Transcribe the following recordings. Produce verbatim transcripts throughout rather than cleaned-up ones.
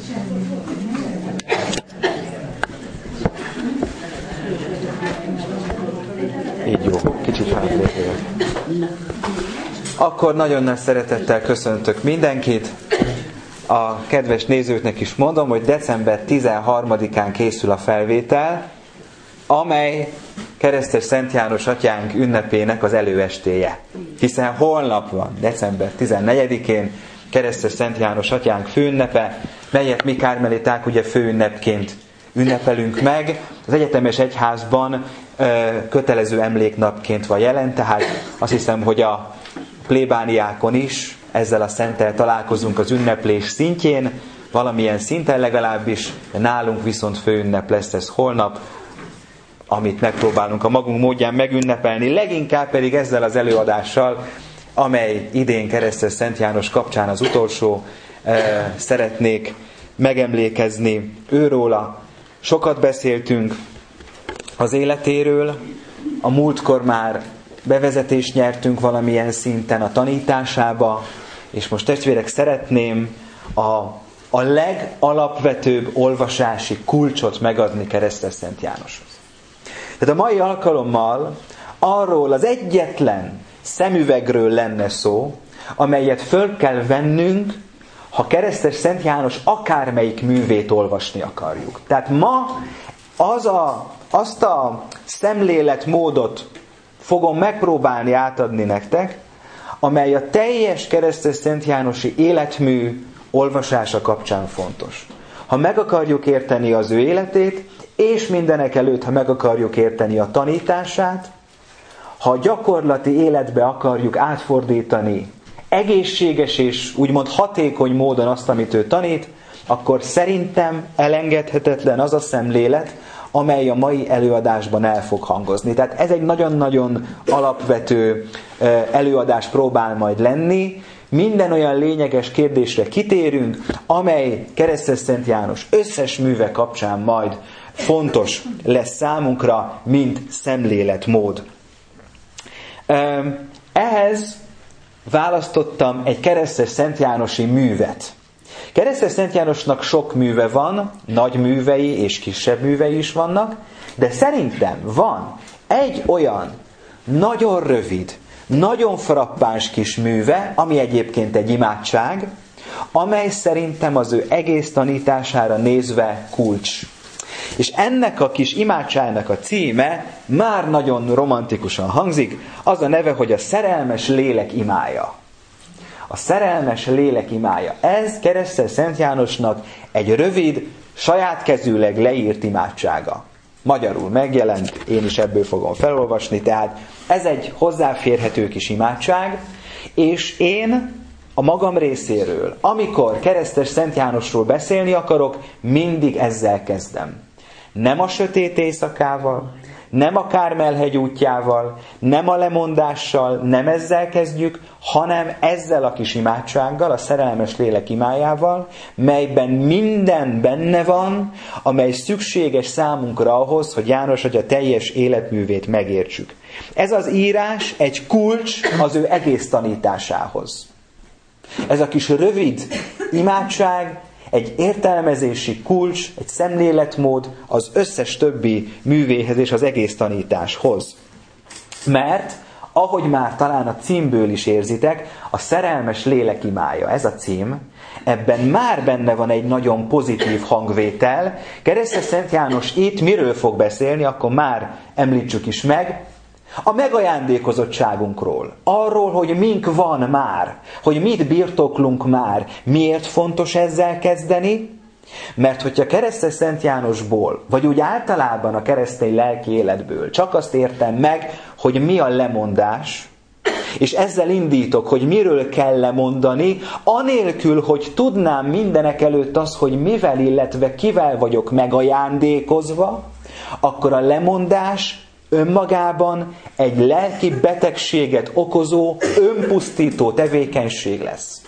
Így jó, kicsit hátlépjük. Akkor nagyon nagy szeretettel köszöntök mindenkit. A kedves nézőknek is mondom, hogy december tizenharmadikán készül a felvétel, amely Keresztes Szent János atyánk ünnepének az előestéje. Hiszen holnap van, december tizennegyedikén Keresztes Szent János atyánk főünnepe, melyet mi kármeliták ugye főünnepként ünnepelünk meg. Az egyetemes egyházban ö, kötelező emléknapként van jelen, tehát azt hiszem, hogy a plébániákon is ezzel a szenttel találkozunk az ünneplés szintjén, valamilyen szinten legalábbis, nálunk viszont főünnep lesz ez holnap, amit megpróbálunk a magunk módján megünnepelni, leginkább pedig ezzel az előadással, amely idén Keresztes Szent János kapcsán az utolsó, eh, szeretnék megemlékezni őróla. Sokat beszéltünk az életéről, a múltkor már bevezetést nyertünk valamilyen szinten a tanításába, és most testvérek szeretném a, a legalapvetőbb olvasási kulcsot megadni Keresztes Szent Jánoshoz. Tehát a mai alkalommal arról az egyetlen szemüvegről lenne szó, amelyet föl kell vennünk, ha Keresztes Szent János akármelyik művét olvasni akarjuk. Tehát ma az a, azt a szemléletmódot fogom megpróbálni átadni nektek, amely a teljes Keresztes Szent Jánosi életmű olvasása kapcsán fontos. Ha meg akarjuk érteni az ő életét, és mindenek előtt, ha meg akarjuk érteni a tanítását, ha a gyakorlati életbe akarjuk átfordítani egészséges és úgymond hatékony módon azt, amit ő tanít, akkor szerintem elengedhetetlen az a szemlélet, amely a mai előadásban el fog hangozni. Tehát ez egy nagyon-nagyon alapvető előadás próbál majd lenni. Minden olyan lényeges kérdésre kitérünk, amely Keresztes Szent János összes műve kapcsán majd fontos lesz számunkra, mint szemléletmód. Ehhez választottam egy Keresztes Szent Jánosi művet. Keresztes Szent Jánosnak sok műve van, nagy művei és kisebb művei is vannak, de szerintem van egy olyan nagyon rövid, nagyon frappáns kis műve, ami egyébként egy imádság, amely szerintem az ő egész tanítására nézve kulcs. És ennek a kis imádságnak a címe már nagyon romantikusan hangzik, az a neve, hogy a szerelmes lélek imája. A szerelmes lélek imája. Ez Keresztes Szent Jánosnak egy rövid, saját kezűleg leírt imádsága. Magyarul megjelent, én is ebből fogom felolvasni, tehát ez egy hozzáférhető kis imádság, és én a magam részéről, amikor Keresztes Szent Jánosról beszélni akarok, mindig ezzel kezdem. Nem a sötét éjszakával, nem a Kármel-hegy útjával, nem a lemondással, nem ezzel kezdjük, hanem ezzel a kis imádsággal, a szerelmes lélek imájával, melyben minden benne van, amely szükséges számunkra ahhoz, hogy János atya teljes életművét megértsük. Ez az írás egy kulcs az ő egész tanításához. Ez a kis rövid imádság egy értelmezési kulcs, egy szemléletmód az összes többi művéhez és az egész tanításhoz. Mert, ahogy már talán a címből is érzitek, a szerelmes lélek imája, ez a cím, ebben már benne van egy nagyon pozitív hangvétel. Keresztes Szent János itt miről fog beszélni, akkor már említsük is meg, a megajándékozottságunkról, arról, hogy mink van már, hogy mit birtoklunk már. Miért fontos ezzel kezdeni? Mert hogyha Keresztes Szent Jánosból, vagy úgy általában a keresztény lelki életből csak azt értem meg, hogy mi a lemondás, és ezzel indítok, hogy miről kell lemondani, anélkül, hogy tudnám mindenek előtt azt, hogy mivel, illetve kivel vagyok megajándékozva, akkor a lemondás önmagában egy lelki betegséget okozó, önpusztító tevékenység lesz.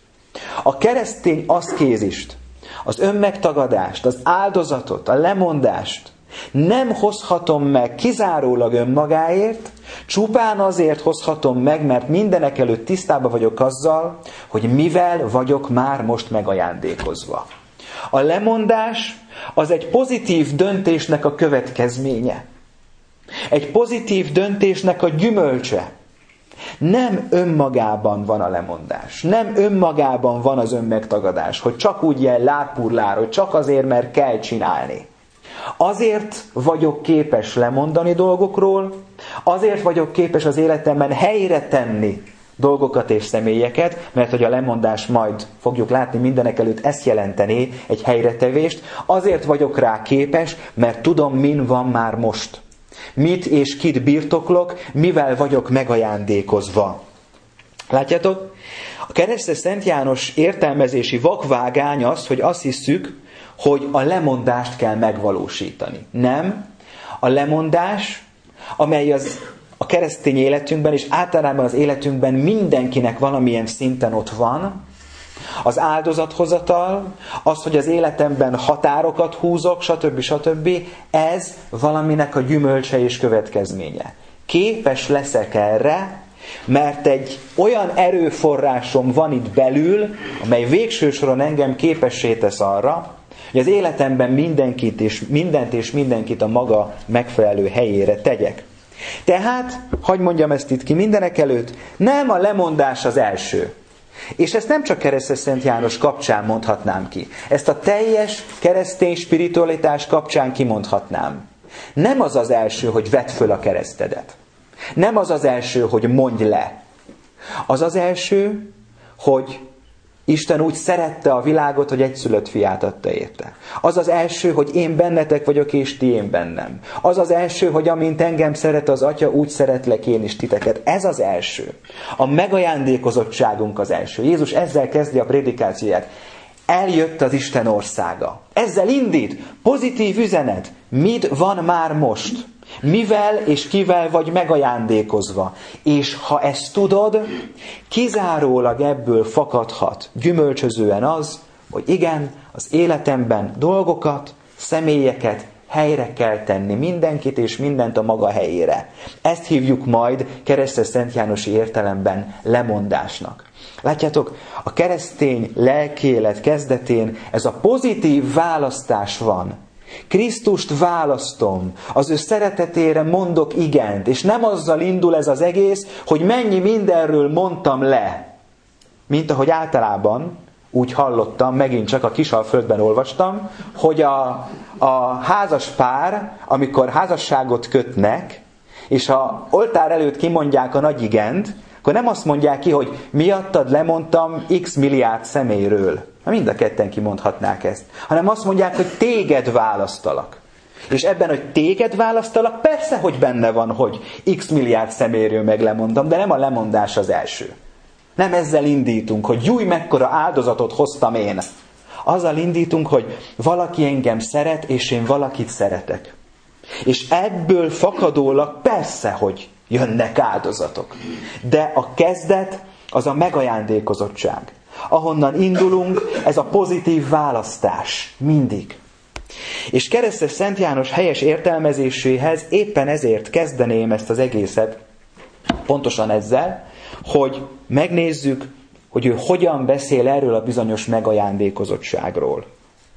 A keresztény aszkézist, az önmegtagadást, az áldozatot, a lemondást nem hozhatom meg kizárólag önmagáért, csupán azért hozhatom meg, mert mindenek előtt tisztában vagyok azzal, hogy mivel vagyok már most megajándékozva. A lemondás az egy pozitív döntésnek a következménye. Egy pozitív döntésnek a gyümölcse. Nem önmagában van a lemondás. Nem önmagában van az önmegtagadás, hogy csak úgy ilyen lábpurlár, hogy csak azért, mert kell csinálni. Azért vagyok képes lemondani dolgokról, azért vagyok képes az életemben helyre tenni dolgokat és személyeket, mert hogy a lemondás majd fogjuk látni mindenek előtt ezt jelenteni, egy helyretevést, azért vagyok rá képes, mert tudom, min van már most. Mit és kit birtoklok, mivel vagyok megajándékozva. Látjátok? A keresztes Szent János értelmezési vakvágány az, hogy azt hisszük, hogy a lemondást kell megvalósítani. Nem. A lemondás, amely az a keresztény életünkben és általában az életünkben mindenkinek valamilyen szinten ott van, az áldozathozatal, az, hogy az életemben határokat húzok, stb. stb. Ez valaminek a gyümölcse és következménye. Képes leszek erre, mert egy olyan erőforrásom van itt belül, amely végső soron engem képessé tesz arra, hogy az életemben mindenkit és mindent és mindenkit a maga megfelelő helyére tegyek. Tehát, hadd mondjam ezt itt ki mindenek előtt, nem a lemondás az első. És ezt nem csak keresztes Szent János kapcsán mondhatnám ki. Ezt a teljes keresztény spiritualitás kapcsán kimondhatnám. Nem az az első, hogy vedd föl a keresztedet. Nem az az első, hogy mondj le. Az az első, hogy Isten úgy szerette a világot, hogy egyszülött fiát adta érte. Az az első, hogy én bennetek vagyok, és ti én bennem. Az az első, hogy amint engem szeret az Atya, úgy szeretlek én is titeket. Ez az első. A megajándékozottságunk az első. Jézus ezzel kezdi a prédikációját. Eljött az Isten országa. Ezzel indít. Pozitív üzenet. Mit van már most? Mivel és kivel vagy megajándékozva. És ha ezt tudod, kizárólag ebből fakadhat gyümölcsözően az, hogy igen, az életemben dolgokat, személyeket helyre kell tenni, mindenkit és mindent a maga helyére. Ezt hívjuk majd keresztes Szent Jánosi értelemben lemondásnak. Látjátok, a keresztény lelkiélet kezdetén ez a pozitív választás van. Krisztust választom, az ő szeretetére mondok igent, és nem azzal indul ez az egész, hogy mennyi mindenről mondtam le. Mint ahogy általában úgy hallottam, megint csak a Kisalföldben olvastam, hogy a, a házas pár, amikor házasságot kötnek, és a oltár előtt kimondják a nagy igent, akkor nem azt mondják ki, hogy miattad lemondtam x milliárd személyről. Mind a ketten kimondhatnák ezt. Hanem azt mondják, hogy téged választalak. És ebben, hogy téged választalak, persze, hogy benne van, hogy x milliárd személyről meg lemondom, de nem a lemondás az első. Nem ezzel indítunk, hogy júj, mekkora áldozatot hoztam én. Azzal indítunk, hogy valaki engem szeret, és én valakit szeretek. És ebből fakadólag persze, hogy jönnek áldozatok. De a kezdet az a megajándékozottság. Ahonnan indulunk, ez a pozitív választás. Mindig. És keresztes Szent János helyes értelmezéséhez éppen ezért kezdeném ezt az egészet, pontosan ezzel, hogy megnézzük, hogy ő hogyan beszél erről a bizonyos megajándékozottságról.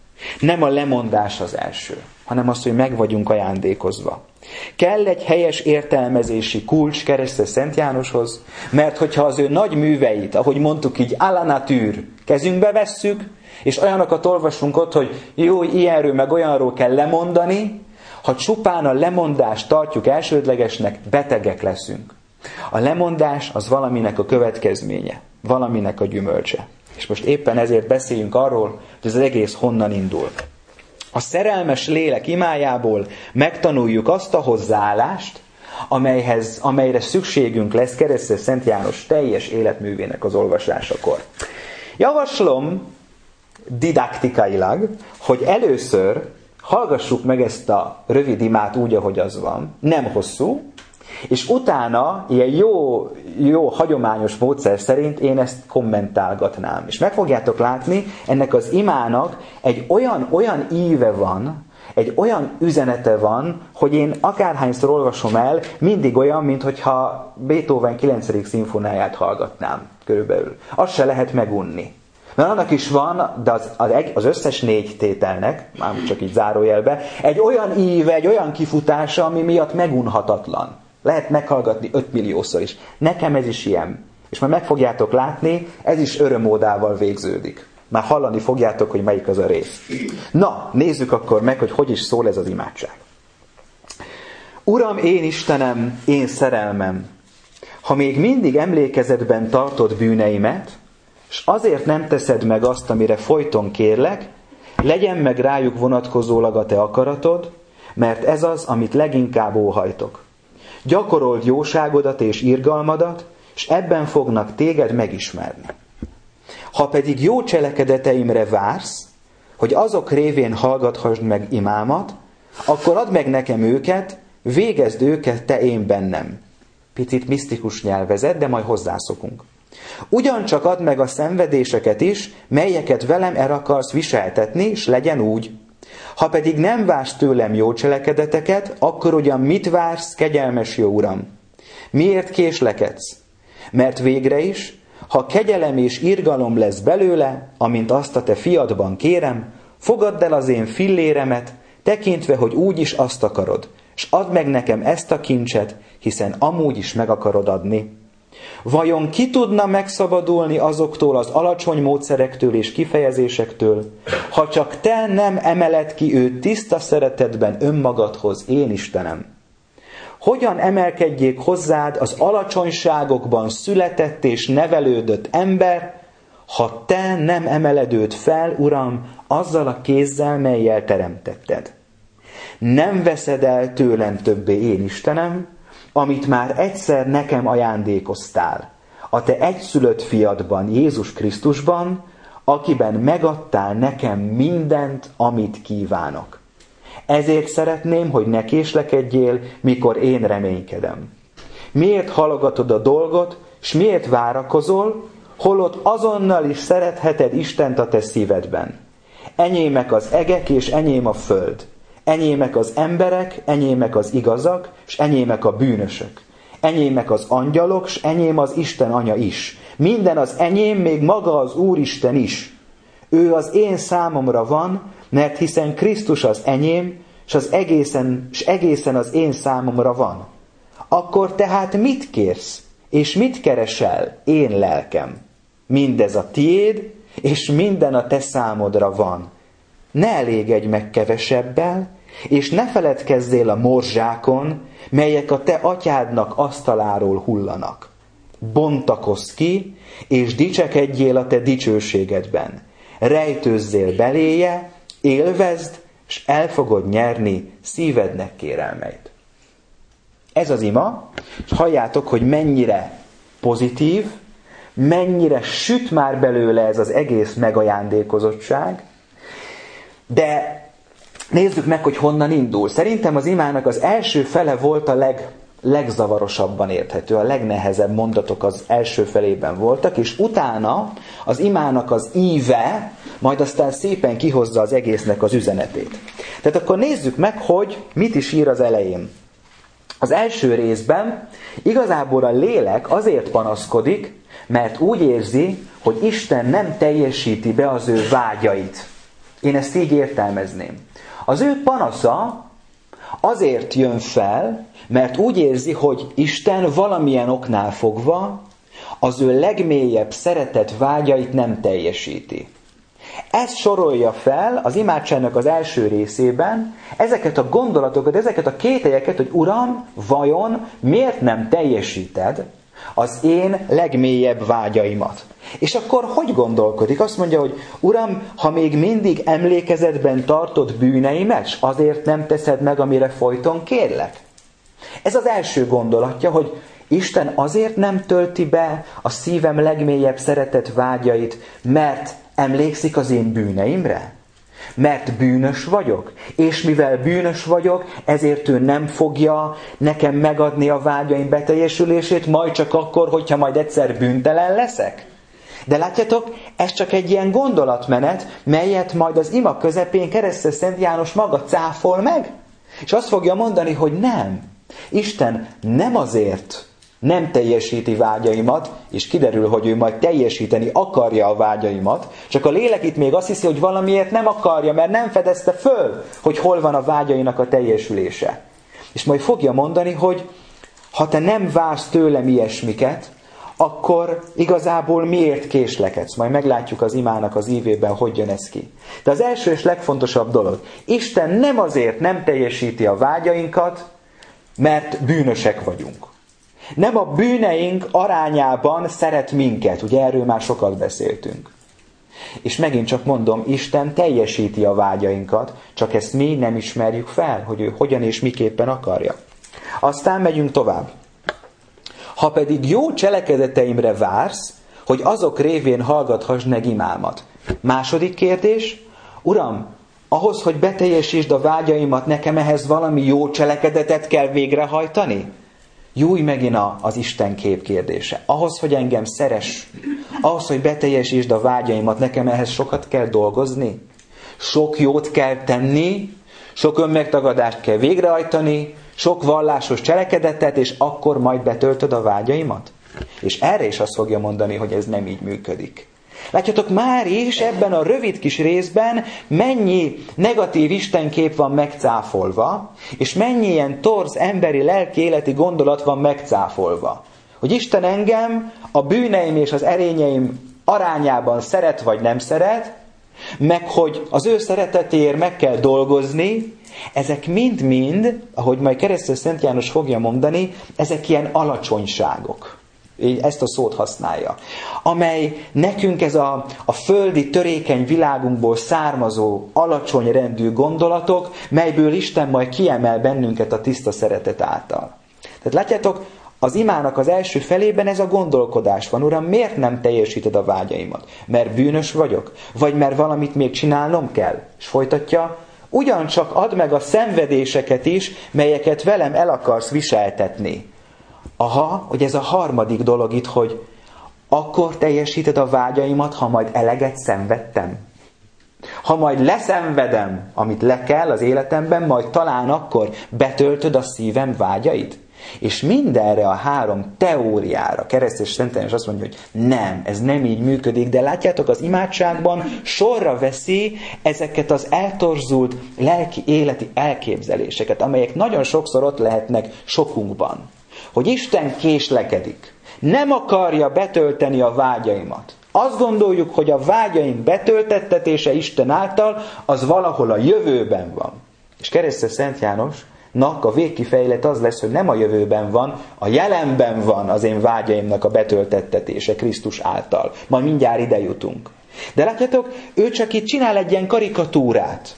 Nem a lemondás az első, hanem az, hogy meg vagyunk ajándékozva. Kell egy helyes értelmezési kulcs keresztes Szent Jánoshoz, mert hogyha az ő nagy műveit, ahogy mondtuk így, à la nature, kezünkbe vesszük, és olyanokat olvasunk ott, hogy jó, ilyenről meg olyanról kell lemondani, ha csupán a lemondást tartjuk elsődlegesnek, betegek leszünk. A lemondás az valaminek a következménye, valaminek a gyümölcse. És most éppen ezért beszéljünk arról, hogy ez az egész honnan indul. A szerelmes lélek imájából megtanuljuk azt a hozzáállást, amelyhez, amelyre szükségünk lesz keresztes Szent János teljes életművének az olvasásakor. Javaslom didaktikailag, hogy először hallgassuk meg ezt a rövid imát úgy, ahogy az van, nem hosszú, és utána ilyen jó, jó hagyományos módszer szerint én ezt kommentálgatnám. És meg fogjátok látni, ennek az imának egy olyan, olyan íve van, egy olyan üzenete van, hogy én akárhányszor olvasom el, mindig olyan, mintha Beethoven kilencedik szimfóniáját hallgatnám körülbelül. Azt se lehet megunni. Mert annak is van, de az, az, az összes négy tételnek, már csak így zárójelbe, egy olyan íve, egy olyan kifutása, ami miatt megunhatatlan. Lehet meghallgatni ötmilliószor is. Nekem ez is ilyen. És majd meg fogjátok látni, ez is örömódával végződik. Már hallani fogjátok, hogy melyik az a rész. Na, nézzük akkor meg, hogy hogy is szól ez az imádság. Uram, én Istenem, én szerelmem, ha még mindig emlékezetben tartod bűneimet, és azért nem teszed meg azt, amire folyton kérlek, legyen meg rájuk vonatkozólag a te akaratod, mert ez az, amit leginkább óhajtok. Gyakorold jóságodat és irgalmadat, és ebben fognak téged megismerni. Ha pedig jó cselekedeteimre vársz, hogy azok révén hallgathassd meg imámat, akkor add meg nekem őket, végezd őket te én bennem. Picit misztikus nyelvezet, de majd hozzászokunk. Ugyancsak add meg a szenvedéseket is, melyeket velem el akarsz viseltetni, és legyen úgy. Ha pedig nem vársz tőlem jó cselekedeteket, akkor ugyan mit vársz, kegyelmes jó Uram? Miért késlekedsz? Mert végre is, ha kegyelem és irgalom lesz belőle, amint azt a te fiadban kérem, fogadd el az én filléremet, tekintve, hogy úgy is azt akarod, és add meg nekem ezt a kincset, hiszen amúgy is meg akarod adni. Vajon ki tudna megszabadulni azoktól az alacsony módszerektől és kifejezésektől, ha csak te nem emeled ki őt tiszta szeretetben önmagadhoz, én Istenem? Hogyan emelkedjék hozzád az alacsonyságokban született és nevelődött ember, ha te nem emeled őt fel, Uram, azzal a kézzel, mellyel teremtetted? Nem veszed el tőlem többé, én Istenem, amit már egyszer nekem ajándékoztál, a te egyszülött fiadban, Jézus Krisztusban, akiben megadtál nekem mindent, amit kívánok. Ezért szeretném, hogy ne késlekedjél, mikor én reménykedem. Miért halogatod a dolgot, s miért várakozol, holott azonnal is szeretheted Istent a te szívedben? Enyémek az egek, és enyém a föld. Enyémek az emberek, enyémek az igazak, s enyémek a bűnösök. Enyémek az angyalok, s enyém az Isten anya is. Minden az enyém, még maga az Úristen is. Ő az én számomra van, mert hiszen Krisztus az enyém, s, az egészen, s egészen az én számomra van. Akkor tehát mit kérsz, és mit keresel, én lelkem? Mindez a tiéd, és minden a te számodra van. Ne elégedj meg kevesebbel, és ne feledkezzél a morzsákon, melyek a te atyádnak asztaláról hullanak. Bontakozz ki, és dicsekedjél a te dicsőségedben. Rejtőzzél beléje, élvezd, és el fogod nyerni szívednek kérelmeit. Ez az ima, és halljátok, hogy mennyire pozitív, mennyire süt már belőle ez az egész megajándékozottság, de nézzük meg, hogy honnan indul. Szerintem az imának az első fele volt a leg, legzavarosabban érthető, a legnehezebb mondatok az első felében voltak, és utána az imának az íve majd aztán szépen kihozza az egésznek az üzenetét. Tehát akkor nézzük meg, hogy mit is ír az elején. Az első részben igazából a lélek azért panaszkodik, mert úgy érzi, hogy Isten nem teljesíti be az ő vágyait. Én ezt így értelmezném. Az ő panasza azért jön fel, mert úgy érzi, hogy Isten valamilyen oknál fogva az ő legmélyebb szeretett vágyait nem teljesíti. Ez sorolja fel az imádságnak az első részében ezeket a gondolatokat, ezeket a kételyeket, hogy Uram, vajon miért nem teljesíted az én legmélyebb vágyaimat? És akkor hogy gondolkodik? Azt mondja, hogy Uram, ha még mindig emlékezetben tartod bűneimet, s azért nem teszed meg, amire folyton kérlek? Ez az első gondolatja, hogy Isten azért nem tölti be a szívem legmélyebb szeretett vágyait, mert emlékszik az én bűneimre? Mert bűnös vagyok, és mivel bűnös vagyok, ezért ő nem fogja nekem megadni a vágyaim beteljesülését, majd csak akkor, hogyha majd egyszer bűntelen leszek. De látjátok, ez csak egy ilyen gondolatmenet, melyet majd az ima közepén keresztes Szent János maga cáfol meg, és azt fogja mondani, hogy nem. Isten nem azért nem teljesíti vágyaimat, és kiderül, hogy ő majd teljesíteni akarja a vágyaimat, csak a lélek itt még azt hiszi, hogy valamiért nem akarja, mert nem fedezte föl, hogy hol van a vágyainak a teljesülése. És majd fogja mondani, hogy ha te nem vársz tőlem ilyesmiket, akkor igazából miért késlekedsz? Majd meglátjuk az imának az ívében, hogy jön ez ki. De az első és legfontosabb dolog, Isten nem azért nem teljesíti a vágyainkat, mert bűnösek vagyunk. Nem a bűneink arányában szeret minket, ugye erről már sokat beszéltünk. És megint csak mondom, Isten teljesíti a vágyainkat, csak ezt mi nem ismerjük fel, hogy ő hogyan és miképpen akarja. Aztán megyünk tovább. Ha pedig jó cselekedeteimre vársz, hogy azok révén hallgathass meg imámat. Második kérdés, Uram, ahhoz, hogy beteljesítsd a vágyaimat, nekem ehhez valami jó cselekedetet kell végrehajtani? Júj megint a, az Isten kép kérdése. Ahhoz, hogy engem szeress, ahhoz, hogy beteljesítsd a vágyaimat, nekem ehhez sokat kell dolgozni? Sok jót kell tenni, sok önmegtagadást kell végrehajtani, sok vallásos cselekedetet, és akkor majd betöltöd a vágyaimat? És erre is azt fogja mondani, hogy ez nem így működik. Látjátok, már is ebben a rövid kis részben mennyi negatív istenkép van megcáfolva, és mennyi ilyen torz emberi lelki életi gondolat van megcáfolva. Hogy Isten engem a bűneim és az erényeim arányában szeret vagy nem szeret, meg hogy az ő szeretetéért meg kell dolgozni, ezek mind-mind, ahogy majd keresztény Szent János fogja mondani, ezek ilyen alacsonyságok. Ezt a szót használja. Amely nekünk ez a, a földi törékeny világunkból származó alacsony rendű gondolatok, melyből Isten majd kiemel bennünket a tiszta szeretet által. Tehát látjátok, az imának az első felében ez a gondolkodás van. Uram, miért nem teljesíted a vágyaimat? Mert bűnös vagyok? Vagy mert valamit még csinálnom kell? És folytatja, ugyancsak add meg a szenvedéseket is, melyeket velem el akarsz viseltetni. Aha, hogy ez a harmadik dolog itt, hogy akkor teljesíted a vágyaimat, ha majd eleget szenvedtem. Ha majd leszenvedem, amit le kell az életemben, majd talán akkor betöltöd a szívem vágyait. És mindenre a három teóriára keresztény Szent János azt mondja, hogy nem, ez nem így működik, de látjátok, az imádságban sorra veszi ezeket az eltorzult lelki életi elképzeléseket, amelyek nagyon sokszor ott lehetnek sokunkban. Hogy Isten késlekedik, nem akarja betölteni a vágyaimat. Azt gondoljuk, hogy a vágyaink betöltettetése Isten által, az valahol a jövőben van. És keresztény Szent Jánosnak a végkifejlet az lesz, hogy nem a jövőben van, a jelenben van az én vágyaimnak a betöltettetése Krisztus által. Majd mindjárt ide jutunk. De látjátok, ő csak itt csinál egy ilyen karikatúrát.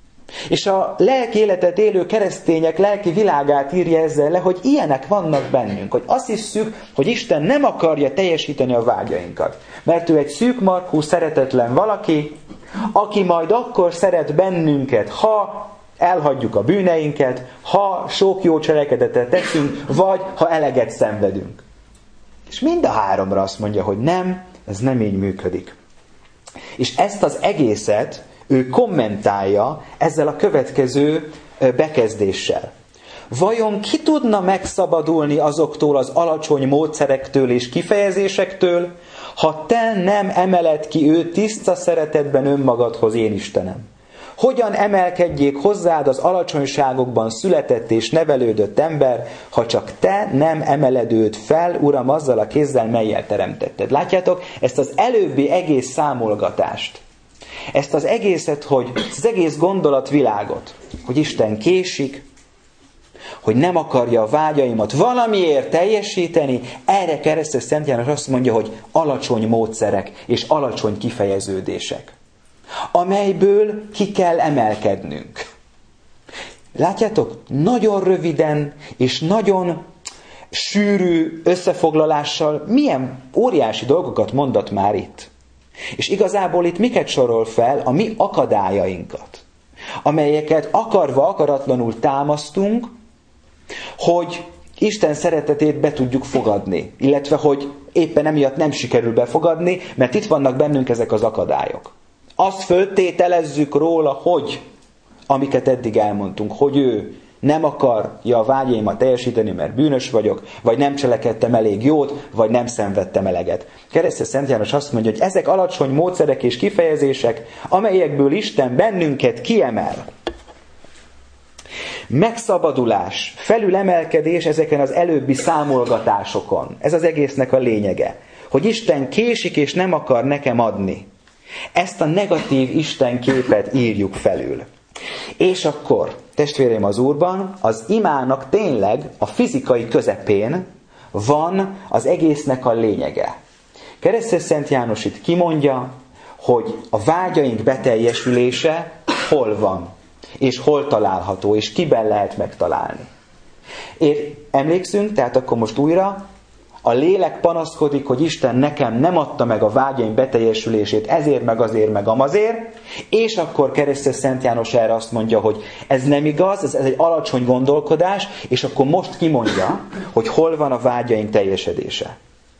És a lelki életet élő keresztények lelki világát írja ezzel le, hogy ilyenek vannak bennünk. Hogy azt hisszük, hogy Isten nem akarja teljesíteni a vágyainkat. Mert ő egy szűkmarkú, szeretetlen valaki, aki majd akkor szeret bennünket, ha elhagyjuk a bűneinket, ha sok jó cselekedetet teszünk, vagy ha eleget szenvedünk. És mind a háromra azt mondja, hogy nem, ez nem így működik. És ezt az egészet ő kommentálja ezzel a következő bekezdéssel. Vajon ki tudna megszabadulni azoktól az alacsony módszerektől és kifejezésektől, ha te nem emeled ki őt tiszta szeretetben önmagadhoz, én Istenem? Hogyan emelkedjék hozzád az alacsonyságokban született és nevelődött ember, ha csak te nem emeled őt fel, Uram, azzal a kézzel, mellyel teremtetted? Látjátok, ezt az előbbi egész számolgatást, ezt az egészet, hogy az egész gondolatvilágot, hogy Isten késik, hogy nem akarja a vágyaimat valamiért teljesíteni, erre keresztény Szent János azt mondja, hogy alacsony módszerek és alacsony kifejeződések, amelyből ki kell emelkednünk. Látjátok, nagyon röviden és nagyon sűrű összefoglalással milyen óriási dolgokat mondat már itt. És igazából itt miket sorol fel? A mi akadályainkat, amelyeket akarva, akaratlanul támasztunk, hogy Isten szeretetét be tudjuk fogadni, illetve hogy éppen emiatt nem sikerül befogadni, mert itt vannak bennünk ezek az akadályok. Azt föltételezzük róla, hogy, amiket eddig elmondtunk, hogy ő nem akarja a vágyaimat teljesíteni, mert bűnös vagyok, vagy nem cselekedtem elég jót, vagy nem szenvedtem eleget. Keresztes Szent János azt mondja, hogy ezek alacsony módszerek és kifejezések, amelyekből Isten bennünket kiemel. Megszabadulás, felülemelkedés ezeken az előbbi számolgatásokon. Ez az egésznek a lényege. Hogy Isten késik és nem akar nekem adni. Ezt a negatív Isten képet írjuk felül. És akkor, testvéreim az Úrban, az imának tényleg a fizikai közepén van az egésznek a lényege. Keresztes Szent János itt kimondja, hogy a vágyaink beteljesülése hol van, és hol található, és kiben lehet megtalálni. És emlékszünk, tehát akkor most újra, a lélek panaszkodik, hogy Isten nekem nem adta meg a vágyaim beteljesülését, ezért, meg azért, meg amazért, és akkor Keresztes Szent János erre azt mondja, hogy ez nem igaz, ez, ez egy alacsony gondolkodás, és akkor most kimondja, hogy hol van a vágyaink teljesedése.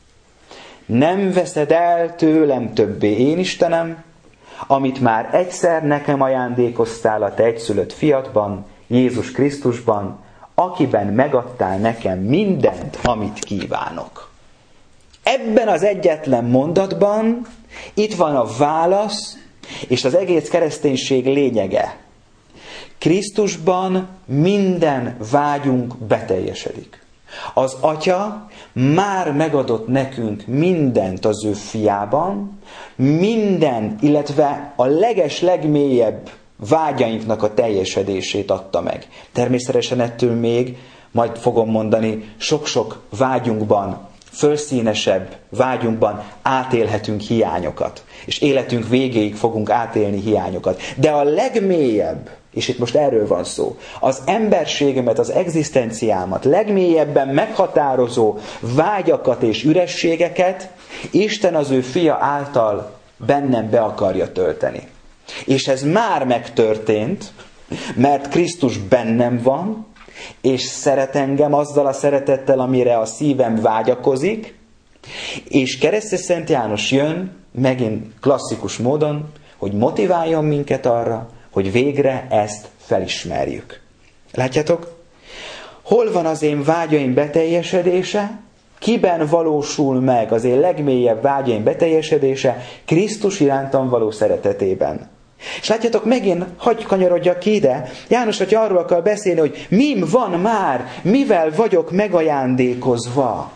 Nem veszed el tőlem többé, én Istenem, amit már egyszer nekem ajándékoztál a te egyszülött fiadban, Jézus Krisztusban, akiben megadtál nekem mindent, amit kívánok. Ebben az egyetlen mondatban itt van a válasz, és az egész kereszténység lényege. Krisztusban minden vágyunk beteljesedik. Az Atya már megadott nekünk mindent az ő fiában, minden, illetve a leges, legmélyebb vágyainknak a teljesedését adta meg. Természetesen ettől még, majd fogom mondani, sok-sok vágyunkban, fölszínesebb vágyunkban átélhetünk hiányokat. És életünk végéig fogunk átélni hiányokat. De a legmélyebb, és itt most erről van szó, az emberségemet, az egzisztenciámat legmélyebben meghatározó vágyakat és ürességeket Isten az ő fia által bennem be akarja tölteni. És ez már megtörtént, mert Krisztus bennem van, és szeret engem azzal a szeretettel, amire a szívem vágyakozik, és Keresztes Szent János jön, megint klasszikus módon, hogy motiváljon minket arra, hogy végre ezt felismerjük. Látjátok? Hol van az én vágyaim beteljesedése? Kiben valósul meg az én legmélyebb vágyaim beteljesedése? Krisztus irántam való szeretetében. És látjátok, megint hagyj kanyarodjak ki ide. János, hogy arról akar beszélni, hogy mim van már, mivel vagyok megajándékozva.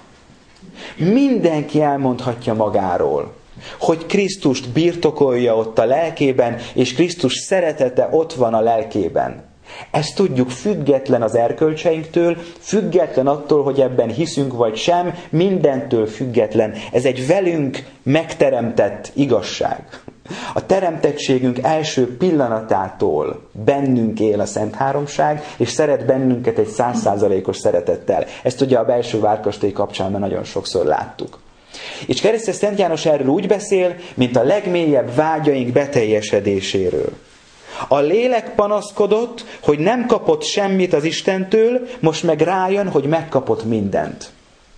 Mindenki elmondhatja magáról, hogy Krisztust birtokolja ott a lelkében, és Krisztus szeretete ott van a lelkében. Ezt tudjuk független az erkölcseinktől, független attól, hogy ebben hiszünk vagy sem, mindentől független. Ez egy velünk megteremtett igazság. A teremtettségünk első pillanatától bennünk él a Szent Háromság, és szeret bennünket egy száz százalékos szeretettel. Ezt ugye a belső várkastély kapcsán már nagyon sokszor láttuk. És Keresztes Szent János erről úgy beszél, mint a legmélyebb vágyaink beteljesedéséről. A lélek panaszkodott, hogy nem kapott semmit az Istentől, most meg rájön, hogy megkapott mindent.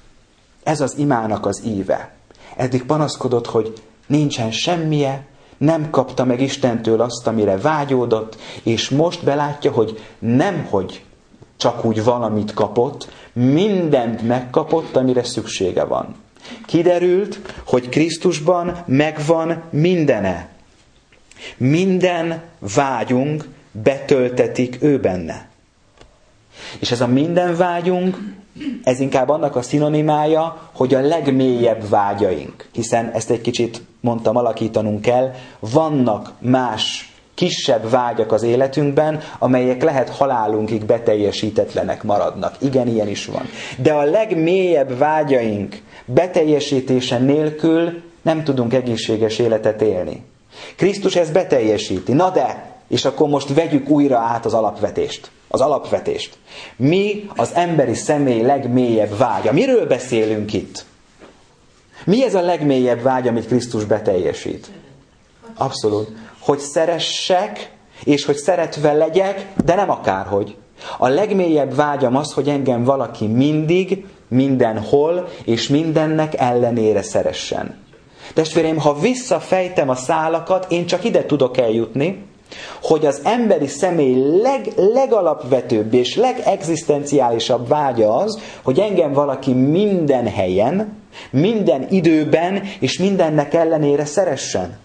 Ez az imának az íve. Eddig panaszkodott, hogy nincsen semmije, nem kapta meg Istentől azt, amire vágyódott, és most belátja, hogy nemhogy csak úgy valamit kapott, mindent megkapott, amire szüksége van. Kiderült, hogy Krisztusban megvan mindene. Minden vágyunk betöltetik ő benne. És ez a minden vágyunk, ez inkább annak a szinonimája, hogy a legmélyebb vágyaink. Hiszen ezt egy kicsit, mondtam, alakítanunk kell. Vannak más, kisebb vágyak az életünkben, amelyek lehet halálunkig beteljesítetlenek maradnak. Igen, ilyen is van. De a legmélyebb vágyaink beteljesítése nélkül nem tudunk egészséges életet élni. Krisztus ezt beteljesíti. Na de, és akkor most vegyük újra át az alapvetést. Az alapvetést. Mi az emberi személy legmélyebb vágya? Miről beszélünk itt? Mi ez a legmélyebb vágy, amit Krisztus beteljesít? Abszolút. Hogy szeressek, és hogy szeretve legyek, de nem akárhogy. A legmélyebb vágyam az, hogy engem valaki mindig, mindenhol, és mindennek ellenére szeressen. Testvéreim, ha visszafejtem a szálakat, én csak ide tudok eljutni, hogy az emberi személy leg, legalapvetőbb és legegzisztenciálisabb vágya az, hogy engem valaki minden helyen, minden időben és mindennek ellenére szeressen.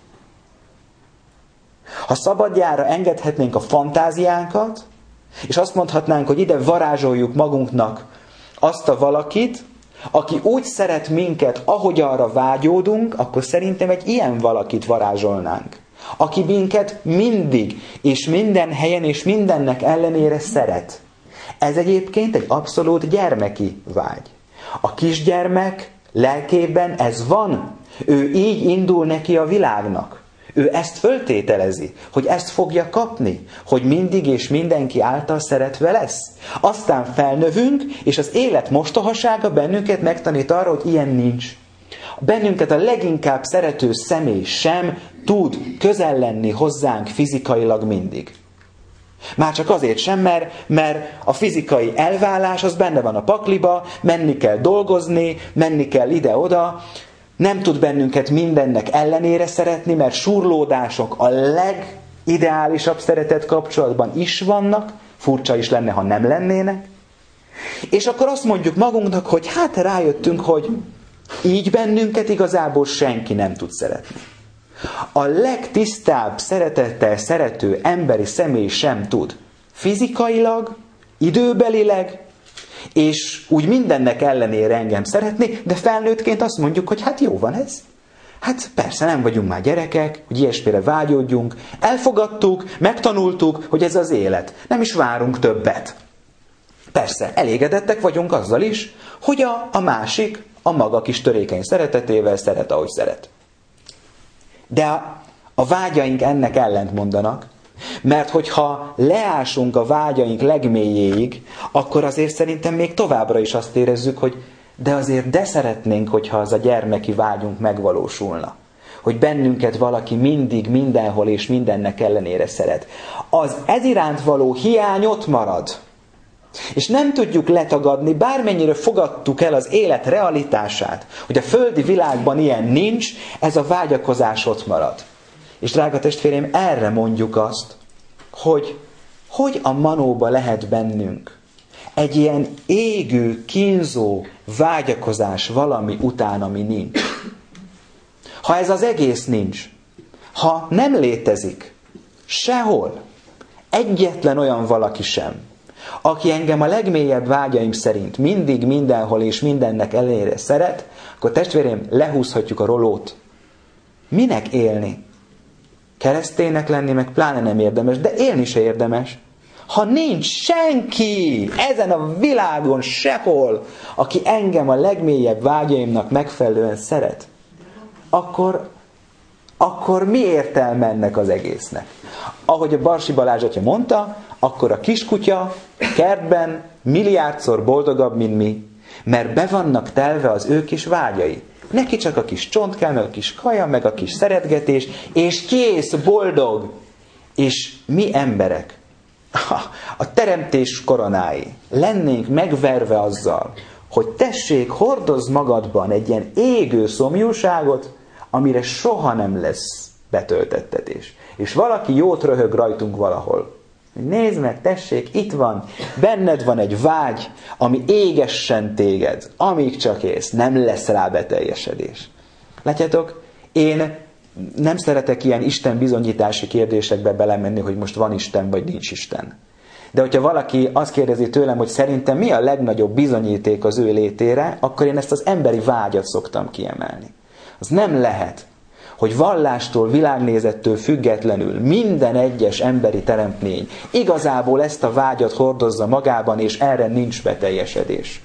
Ha szabadjára engedhetnénk a fantáziánkat, és azt mondhatnánk, hogy ide varázsoljuk magunknak azt a valakit, aki úgy szeret minket, ahogy arra vágyódunk, akkor szerintem egy ilyen valakit varázsolnánk. Aki minket mindig, és minden helyen, és mindennek ellenére szeret. Ez egyébként egy abszolút gyermeki vágy. A kisgyermek lelkében ez van. Ő így indul neki a világnak. Ő ezt föltételezi, hogy ezt fogja kapni, hogy mindig és mindenki által szeretve lesz. Aztán felnövünk, és az élet mostohasága bennünket megtanít arra, hogy ilyen nincs. Bennünket a leginkább szerető személy sem tud közel lenni hozzánk fizikailag mindig. Már csak azért sem, mert, mert a fizikai elválás az benne van a pakliba, menni kell dolgozni, menni kell ide-oda, nem tud bennünket mindennek ellenére szeretni, mert surlódások a legideálisabb szeretet kapcsolatban is vannak, furcsa is lenne, ha nem lennének. És akkor azt mondjuk magunknak, hogy hát rájöttünk, hogy így bennünket igazából senki nem tud szeretni. A legtisztább szeretettel szerető emberi személy sem tud. Fizikailag, időbelileg, és úgy mindennek ellenére engem szeretni, de felnőttként azt mondjuk, hogy hát jó van ez. Hát persze nem vagyunk már gyerekek, hogy ilyesmire vágyódjunk. Elfogadtuk, megtanultuk, hogy ez az élet. Nem is várunk többet. Persze, elégedettek vagyunk azzal is, hogy a, a másik a maga kis törékeny szeretetével szeret, ahogy szeret. De a, a vágyaink ennek ellent mondanak, mert hogyha leásunk a vágyaink legmélyéig, akkor azért szerintem még továbbra is azt érezzük, hogy de azért de szeretnénk, hogyha az a gyermeki vágyunk megvalósulna. Hogy bennünket valaki mindig, mindenhol és mindennek ellenére szeret. Az ez iránt való hiány ott marad. És nem tudjuk letagadni, bármennyire fogadtuk el az élet realitását, hogy a földi világban ilyen nincs, ez a vágyakozás ott marad. És drága testvéreim, erre mondjuk azt, hogy hogy a manóba lehet bennünk egy ilyen égő, kínzó vágyakozás valami után, ami nincs. Ha ez az egész nincs, ha nem létezik sehol egyetlen olyan valaki sem, aki engem a legmélyebb vágyaim szerint mindig, mindenhol és mindennek ellenére szeret, akkor testvéreim, lehúzhatjuk a rolót. Minek élni? Kereszténynek lenni meg pláne nem érdemes, de élni se érdemes. Ha nincs senki ezen a világon sehol, aki engem a legmélyebb vágyaimnak megfelelően szeret, akkor, akkor mi értelme ennek az egésznek? Ahogy a Barsi Balázs atya mondta, akkor a kiskutya kertben milliárdszor boldogabb, mint mi, mert be vannak telve az ő kis vágyai. Neki csak a kis csont kell, meg a kis kaja, meg a kis szeretgetés, és kész, boldog. És mi emberek, a teremtés koronái, lennénk megverve azzal, hogy tessék, hordozz magadban egy ilyen égő szomjúságot, amire soha nem lesz betöltettetés. És valaki jót röhög rajtunk valahol. Nézd meg, tessék, itt van, benned van egy vágy, ami égessen téged, amíg csak élsz, nem lesz rá beteljesedés. Látjátok, én nem szeretek ilyen Isten bizonyítási kérdésekbe belemenni, hogy most van Isten, vagy nincs Isten. De hogyha valaki azt kérdezi tőlem, hogy szerintem mi a legnagyobb bizonyíték az ő létére, akkor én ezt az emberi vágyat szoktam kiemelni. Az nem lehet, hogy vallástól, világnézettől függetlenül minden egyes emberi teremtmény igazából ezt a vágyat hordozza magában, és erre nincs beteljesedés.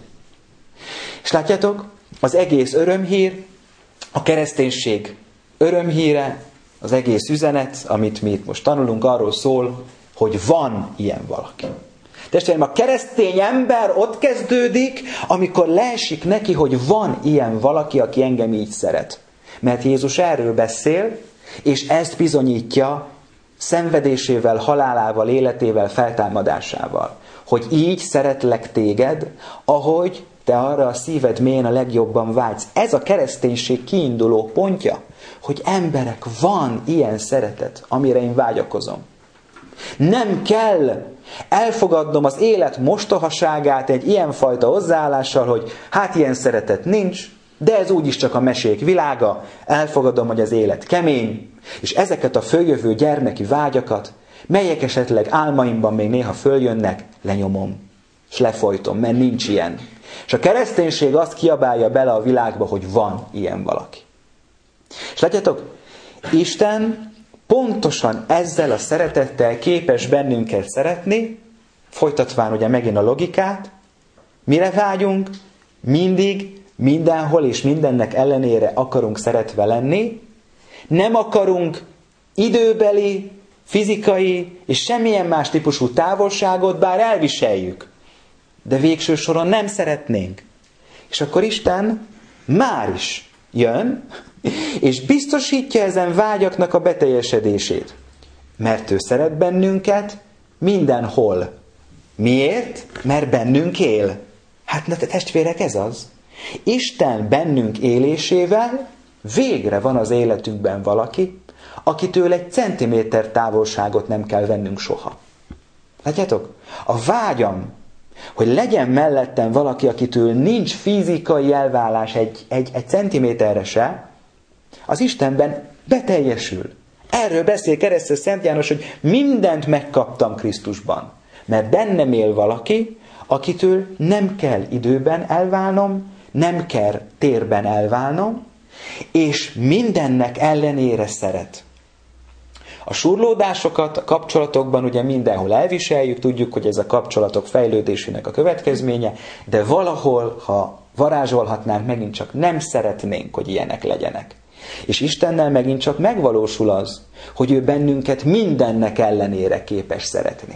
És látjátok, az egész örömhír, a kereszténység örömhíre, az egész üzenet, amit mi itt most tanulunk, arról szól, hogy van ilyen valaki. Testvérem, a keresztény ember ott kezdődik, amikor leesik neki, hogy van ilyen valaki, aki engem így szeret. Mert Jézus erről beszél, és ezt bizonyítja szenvedésével, halálával, életével, feltámadásával. Hogy így szeretlek téged, ahogy te arra a szíved mélyén a legjobban vágysz. Ez a kereszténység kiinduló pontja, hogy emberek, van ilyen szeretet, amire én vágyakozom. Nem kell elfogadnom az élet mostohaságát egy ilyenfajta hozzáállással, hogy hát ilyen szeretet nincs, de ez úgyis csak a mesék világa, elfogadom, hogy az élet kemény, és ezeket a följövő gyermeki vágyakat, melyek esetleg álmaimban még néha följönnek, lenyomom, és lefolytom, mert nincs ilyen. És a kereszténység azt kiabálja bele a világba, hogy van ilyen valaki. És látjátok, Isten pontosan ezzel a szeretettel képes bennünket szeretni, folytatván ugye megint a logikát, mire vágyunk? Mindig, mindenhol és mindennek ellenére akarunk szeretve lenni, nem akarunk időbeli, fizikai és semmilyen más típusú távolságot, bár elviseljük, de végső soron nem szeretnénk. És akkor Isten már is jön, és biztosítja ezen vágyaknak a beteljesedését. Mert ő szeret bennünket mindenhol. Miért? Mert bennünk él. Hát na testvérek, ez az. Isten bennünk élésével végre van az életünkben valaki, akitől egy centiméter távolságot nem kell vennünk soha. Látjátok? A vágyam, hogy legyen mellettem valaki, akitől nincs fizikai elválás egy, egy, egy centiméterre se, az Istenben beteljesül. Erről beszél keresztes Szent János, hogy mindent megkaptam Krisztusban. Mert bennem él valaki, akitől nem kell időben elválnom, nem kell térben elválnom, és mindennek ellenére szeret. A surlódásokat a kapcsolatokban ugye mindenhol elviseljük, tudjuk, hogy ez a kapcsolatok fejlődésének a következménye, de valahol, ha varázsolhatnánk, megint csak nem szeretnénk, hogy ilyenek legyenek. És Istennel megint csak megvalósul az, hogy ő bennünket mindennek ellenére képes szeretni.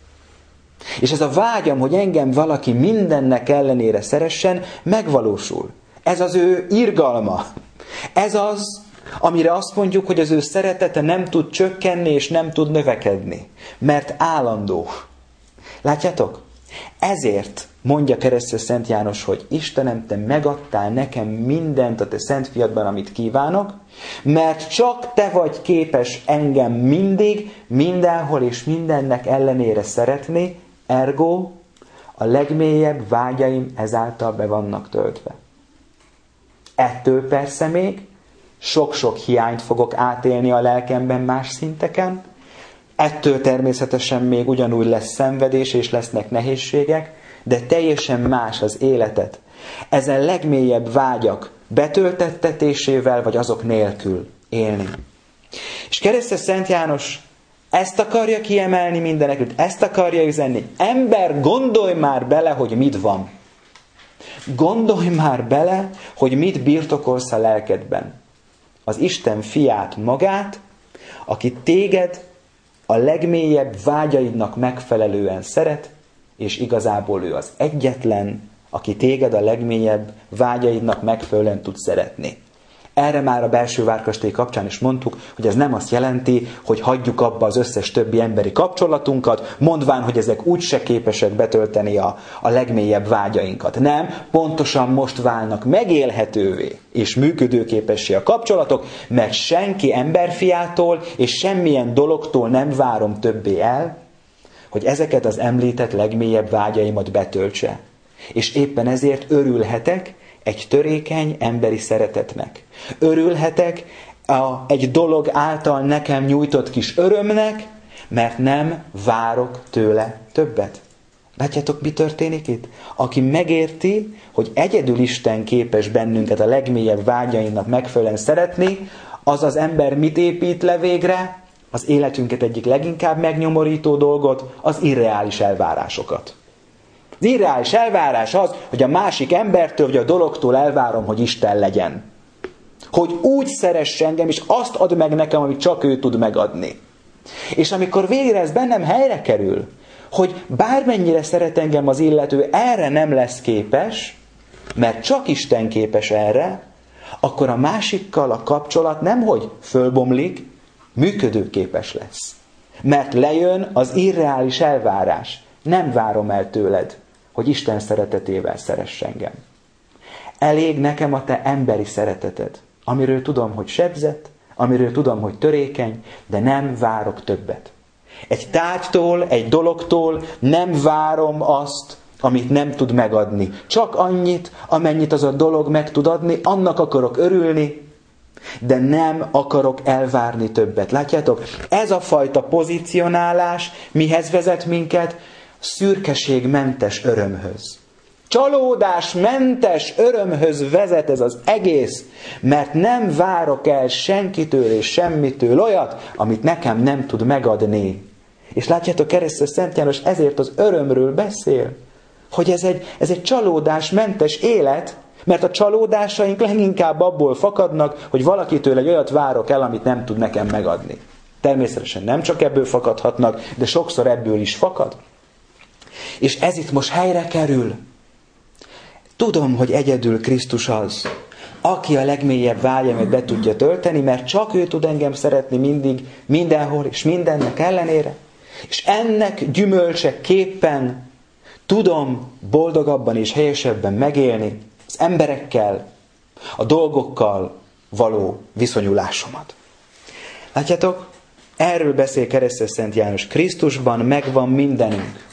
És ez a vágyam, hogy engem valaki mindennek ellenére szeressen, megvalósul. Ez az ő irgalma. Ez az, amire azt mondjuk, hogy az ő szeretete nem tud csökkenni és nem tud növekedni. Mert állandó. Látjátok? Ezért mondja keresztes Szent János, hogy Istenem, te megadtál nekem mindent a te szent fiadban, amit kívánok, mert csak te vagy képes engem mindig, mindenhol és mindennek ellenére szeretni, ergo a legmélyebb vágyaim ezáltal be vannak töltve. Ettől persze még sok-sok hiányt fogok átélni a lelkemben más szinteken, ettől természetesen még ugyanúgy lesz szenvedés és lesznek nehézségek, de teljesen más az életet ezen legmélyebb vágyak betöltettetésével, vagy azok nélkül élni. És keresztes Szent János ezt akarja kiemelni mindenekült, ezt akarja üzenni. Ember, gondolj már bele, hogy mit van. Gondolj már bele, hogy mit birtokolsz a lelkedben. Az Isten fiát magát, aki téged a legmélyebb vágyaidnak megfelelően szeret, és igazából ő az egyetlen, aki téged a legmélyebb vágyaidnak megfelelően tud szeretni. Erre már a belső várkastély kapcsán is mondtuk, hogy ez nem azt jelenti, hogy hagyjuk abba az összes többi emberi kapcsolatunkat, mondván, hogy ezek úgyse képesek betölteni a, a legmélyebb vágyainkat. Nem, pontosan most válnak megélhetővé és működőképessé a kapcsolatok, mert senki emberfiától és semmilyen dologtól nem várom többé el, hogy ezeket az említett legmélyebb vágyaimat betöltse. És éppen ezért örülhetek egy törékeny emberi szeretetnek. Örülhetek a, egy dolog által nekem nyújtott kis örömnek, mert nem várok tőle többet. Látjátok, mi történik itt? Aki megérti, hogy egyedül Isten képes bennünket a legmélyebb vágyainak megfelelően szeretni, az az ember mit épít le végre? Az életünket egyik leginkább megnyomorító dolgot, az irreális elvárásokat. Az irreális elvárás az, hogy a másik embertől, vagy a dologtól elvárom, hogy Isten legyen. Hogy úgy szeress engem, és azt ad meg nekem, amit csak ő tud megadni. És amikor végre ez bennem helyre kerül, hogy bármennyire szeret engem az illető, erre nem lesz képes, mert csak Isten képes erre, akkor a másikkal a kapcsolat nemhogy fölbomlik, működőképes lesz. Mert lejön az irreális elvárás. Nem várom el tőled, hogy Isten szeretetével szeress engem. Elég nekem a te emberi szereteted, amiről tudom, hogy sebzett, amiről tudom, hogy törékeny, de nem várok többet. Egy tárgytól, egy dologtól nem várom azt, amit nem tud megadni. Csak annyit, amennyit az a dolog meg tud adni, annak akarok örülni, de nem akarok elvárni többet. Látjátok? Ez a fajta pozicionálás mihez vezet minket? Szürkeségmentes örömhöz. Csalódásmentes örömhöz vezet ez az egész, mert nem várok el senkitől és semmitől olyat, amit nekem nem tud megadni. És látjátok, keresztes Szent János ezért az örömről beszél, hogy ez egy, ez egy csalódásmentes élet, mert a csalódásaink leginkább abból fakadnak, hogy valakitől egy olyat várok el, amit nem tud nekem megadni. Természetesen nem csak ebből fakadhatnak, de sokszor ebből is fakad. És ez itt most helyre kerül. Tudom, hogy egyedül Krisztus az, aki a legmélyebb vágyamat be tudja tölteni, mert csak ő tud engem szeretni mindig, mindenhol és mindennek ellenére. És ennek gyümölcseképpen tudom boldogabban és helyesebben megélni az emberekkel, a dolgokkal való viszonyulásomat. Látjátok, erről beszél keresztes Szent János. Krisztusban megvan mindenünk.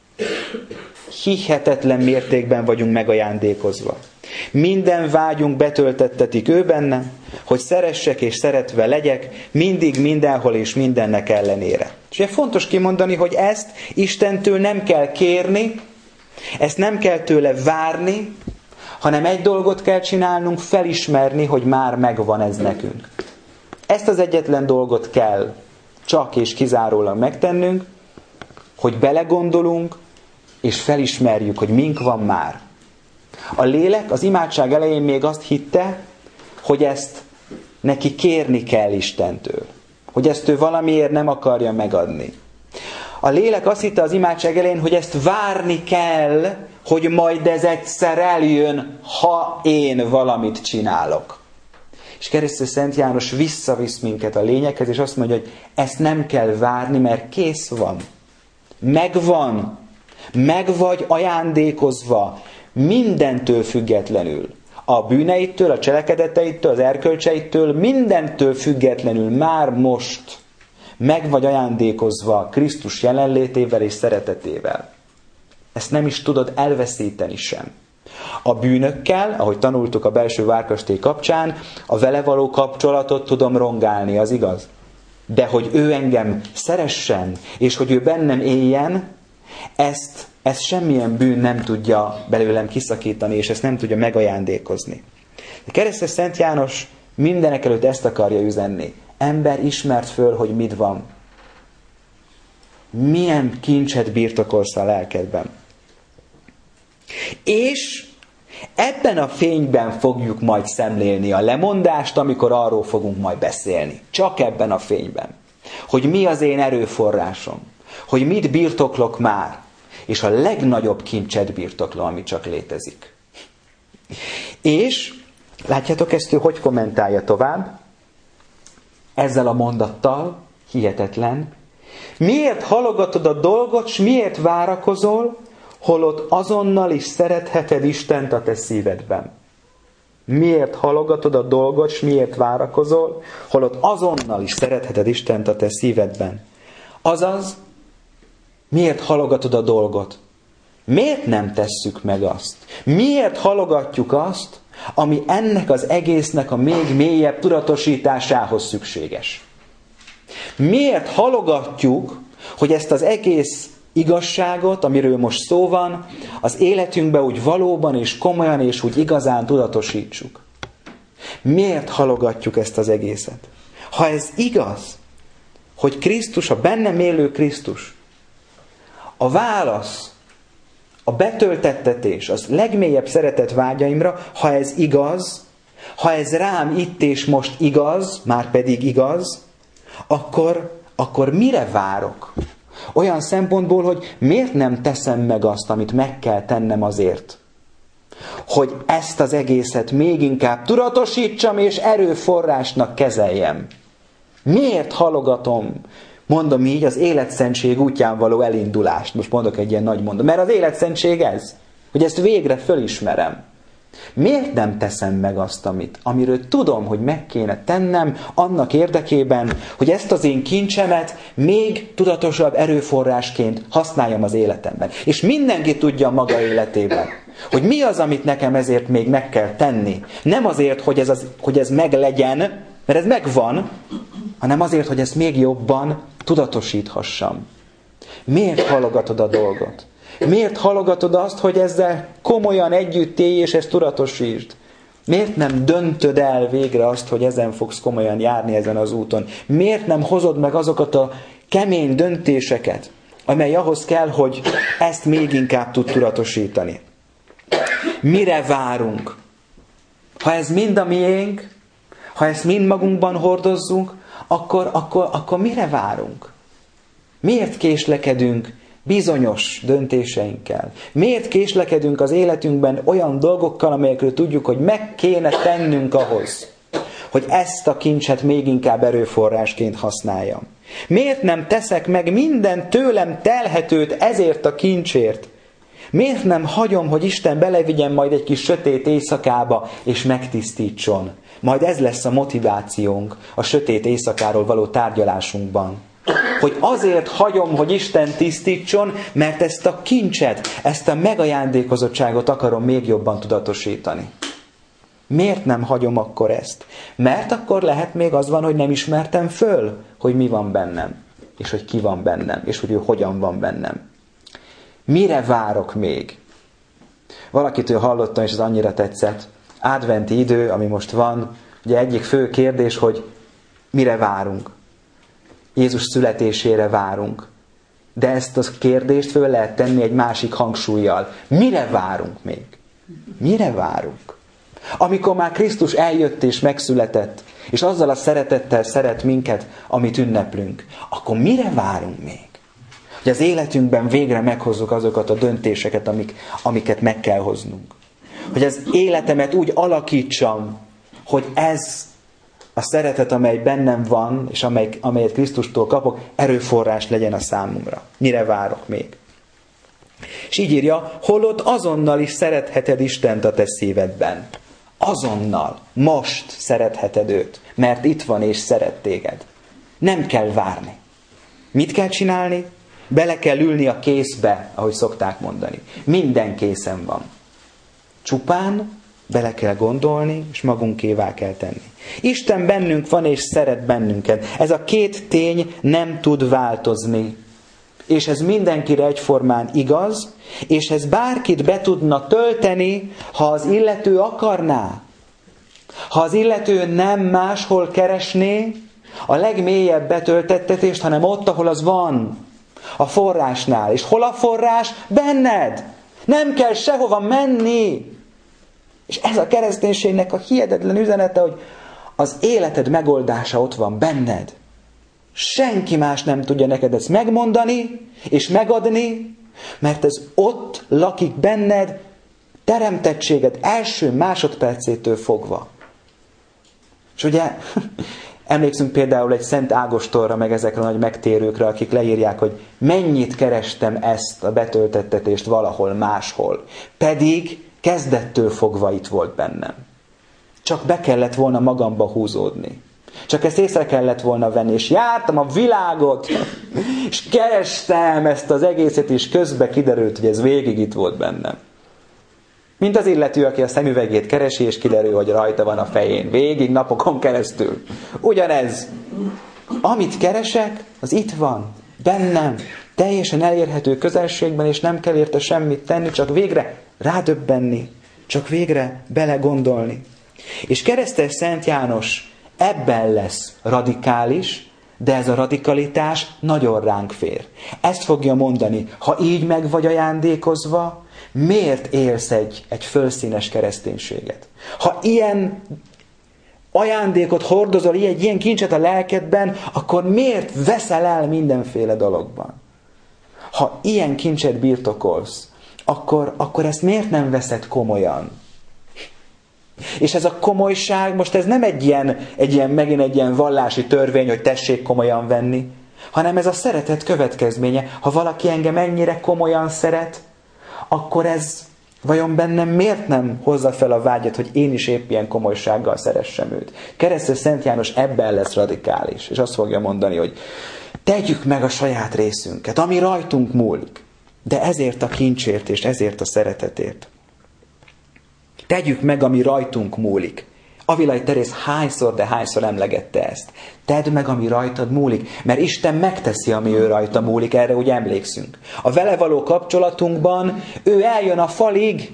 Hihetetlen mértékben vagyunk megajándékozva. Minden vágyunk betöltettetik ő benne, hogy szeressek és szeretve legyek, mindig, mindenhol és mindennek ellenére. És ugye fontos kimondani, hogy ezt Istentől nem kell kérni, ezt nem kell tőle várni, hanem egy dolgot kell csinálnunk, felismerni, hogy már megvan ez nekünk. Ezt az egyetlen dolgot kell csak és kizárólag megtennünk, hogy belegondolunk, és felismerjük, hogy mink van már. A lélek az imádság elején még azt hitte, hogy ezt neki kérni kell Istentől. Hogy ezt ő valamiért nem akarja megadni. A lélek azt hitte az imádság elején, hogy ezt várni kell, hogy majd ez egyszer eljön, ha én valamit csinálok. És keresztes Szent János visszavisz minket a lényeghez, és azt mondja, hogy ezt nem kell várni, mert kész van. Megvan. Meg vagy ajándékozva mindentől függetlenül. A bűneitől, a cselekedeteitől, az erkölcseitől, mindentől függetlenül már most meg vagy ajándékozva Krisztus jelenlétével és szeretetével. Ezt nem is tudod elveszíteni sem. A bűnökkel, ahogy tanultuk a belső várkastély kapcsán, a vele való kapcsolatot tudom rongálni, az igaz. De hogy ő engem szeressen, és hogy ő bennem éljen, ezt, ezt semmilyen bűn nem tudja belőlem kiszakítani, és ezt nem tudja megajándékozni. De keresztes Szent János mindenek előtt ezt akarja üzenni. Ember, ismerd föl, hogy mit van. Milyen kincset birtokolsz a lelkedben. És ebben a fényben fogjuk majd szemlélni a lemondást, amikor arról fogunk majd beszélni. Csak ebben a fényben. Hogy mi az én erőforrásom. Hogy mit birtoklok már. És a legnagyobb kincset birtoklom, ami csak létezik. És látjátok ezt ő hogy kommentálja tovább? Ezzel a mondattal, hihetetlen. Miért halogatod a dolgot, s miért várakozol, holott azonnal is szeretheted Istent a te szívedben? Miért halogatod a dolgot, s miért várakozol, holott azonnal is szeretheted Istent a te szívedben? Azaz, miért halogatod a dolgot? Miért nem tesszük meg azt? Miért halogatjuk azt, ami ennek az egésznek a még mélyebb tudatosításához szükséges? Miért halogatjuk, hogy ezt az egész igazságot, amiről most szó van, az életünkbe úgy valóban és komolyan és úgy igazán tudatosítsuk? Miért halogatjuk ezt az egészet? Ha ez igaz, hogy Krisztus, a bennem élő Krisztus, a válasz, a betöltettetés, az legmélyebb szeretet vágyaimra, ha ez igaz, ha ez rám itt és most igaz, már pedig igaz, akkor, akkor mire várok? Olyan szempontból, hogy miért nem teszem meg azt, amit meg kell tennem azért, hogy ezt az egészet még inkább tudatosítsam és erőforrásnak kezeljem. Miért halogatom? Mondom így, az életszentség útján való elindulást. Most mondok egy ilyen nagy mondat. Mert az életszentség ez, hogy ezt végre fölismerem. Miért nem teszem meg azt, amit, amiről tudom, hogy meg kéne tennem annak érdekében, hogy ezt az én kincsemet még tudatosabb erőforrásként használjam az életemben. És mindenki tudja maga életében, hogy mi az, amit nekem ezért még meg kell tenni. Nem azért, hogy ez, az, hogy ez meglegyen, mert ez megvan, hanem azért, hogy ezt még jobban tudatosíthassam. Miért halogatod a dolgot? Miért halogatod azt, hogy ezzel komolyan együtt élj, és ezt tudatosítsd? Miért nem döntöd el végre azt, hogy ezen fogsz komolyan járni ezen az úton? Miért nem hozod meg azokat a kemény döntéseket, amely ahhoz kell, hogy ezt még inkább tud tudatosítani? Mire várunk? Ha ez mind a miénk, ha ezt mind magunkban hordozzunk, akkor, akkor, akkor mire várunk? Miért késlekedünk bizonyos döntéseinkkel? Miért késlekedünk az életünkben olyan dolgokkal, amelyekről tudjuk, hogy meg kéne tennünk ahhoz, hogy ezt a kincset még inkább erőforrásként használjam? Miért nem teszek meg minden tőlem telhetőt ezért a kincsért? Miért nem hagyom, hogy Isten belevigyen majd egy kis sötét éjszakába, és megtisztítson? Majd ez lesz a motivációnk a sötét éjszakáról való tárgyalásunkban. Hogy azért hagyom, hogy Isten tisztítson, mert ezt a kincset, ezt a megajándékozottságot akarom még jobban tudatosítani. Miért nem hagyom akkor ezt? Mert akkor lehet még az van, hogy nem ismertem föl, hogy mi van bennem, és hogy ki van bennem, és hogy ő hogyan van bennem. Mire várok még? Valakitől hallottam, és ez annyira tetszett. Adventi idő, ami most van, ugye egyik fő kérdés, hogy mire várunk? Jézus születésére várunk. De ezt a kérdést föl lehet tenni egy másik hangsúllyal. Mire várunk még? Mire várunk? Amikor már Krisztus eljött és megszületett, és azzal a szeretettel szeret minket, amit ünneplünk, akkor mire várunk még? Hogy az életünkben végre meghozzuk azokat a döntéseket, amik, amiket meg kell hoznunk. Hogy az életemet úgy alakítsam, hogy ez a szeretet, amely bennem van, és amely, amelyet Krisztustól kapok, erőforrás legyen a számomra. Mire várok még? És így írja, holott azonnal is szeretheted Istent a te szívedben. Azonnal, most szeretheted őt, mert itt van és szeret téged. Nem kell várni. Mit kell csinálni? Bele kell ülni a készbe, ahogy szokták mondani. Minden készen van. Csupán bele kell gondolni, és magunkévá kell tenni. Isten bennünk van, és szeret bennünket. Ez a két tény nem tud változni. És ez mindenkire egyformán igaz, és ez bárkit be tudna tölteni, ha az illető akarná. Ha az illető nem máshol keresné a legmélyebb betöltettetést, hanem ott, ahol az van. A forrásnál. És hol a forrás? Benned! Nem kell sehova menni! És ez a kereszténységnek a hihetetlen üzenete, hogy az életed megoldása ott van benned. Senki más nem tudja neked ezt megmondani és megadni, mert ez ott lakik benned teremtettséged első másodpercétől fogva. És ugye emlékszünk például egy Szent Ágostonra, meg ezekre a nagy megtérőkre, akik leírják, hogy mennyit kerestem ezt a betöltettetést valahol máshol. Pedig kezdettől fogva itt volt bennem. Csak be kellett volna magamba húzódni. Csak ezt észre kellett volna venni, és jártam a világot, és kerestem ezt az egészet, és közben kiderült, hogy ez végig itt volt bennem. Mint az illető, aki a szemüvegét keresi, és kiderül, hogy rajta van a fején. Végig, napokon keresztül. Ugyanez. Amit keresek, az itt van. Bennem. Teljesen elérhető közelségben, és nem kell érte semmit tenni, csak végre rádöbbenni. Csak végre belegondolni. És keresztes Szent János ebben lesz radikális, de ez a radikalitás nagyon ránk fér. Ezt fogja mondani, ha így meg vagy ajándékozva, miért élsz egy, egy fölszínes kereszténységet? Ha ilyen ajándékot hordozol, egy ilyen kincset a lelkedben, akkor miért veszel el mindenféle dologban? Ha ilyen kincset birtokolsz, akkor, akkor ezt miért nem veszed komolyan? És ez a komolyság, most ez nem egy ilyen, egy ilyen, megint egy ilyen vallási törvény, hogy tessék komolyan venni, hanem ez a szeretet következménye. Ha valaki engem ennyire komolyan szeret, akkor ez vajon bennem miért nem hozza fel a vágyat, hogy én is épp ilyen komolysággal szeressem őt? Keresztes Szent János ebben lesz radikális, és azt fogja mondani, hogy tegyük meg a saját részünket, ami rajtunk múlik, de ezért a kincsért és ezért a szeretetért. Tegyük meg, ami rajtunk múlik. Avilai Teréz hányszor, de hányszor emlegette ezt. Tedd meg, ami rajtad múlik, mert Isten megteszi, ami ő rajta múlik, erre úgy emlékszünk. A vele való kapcsolatunkban ő eljön a falig.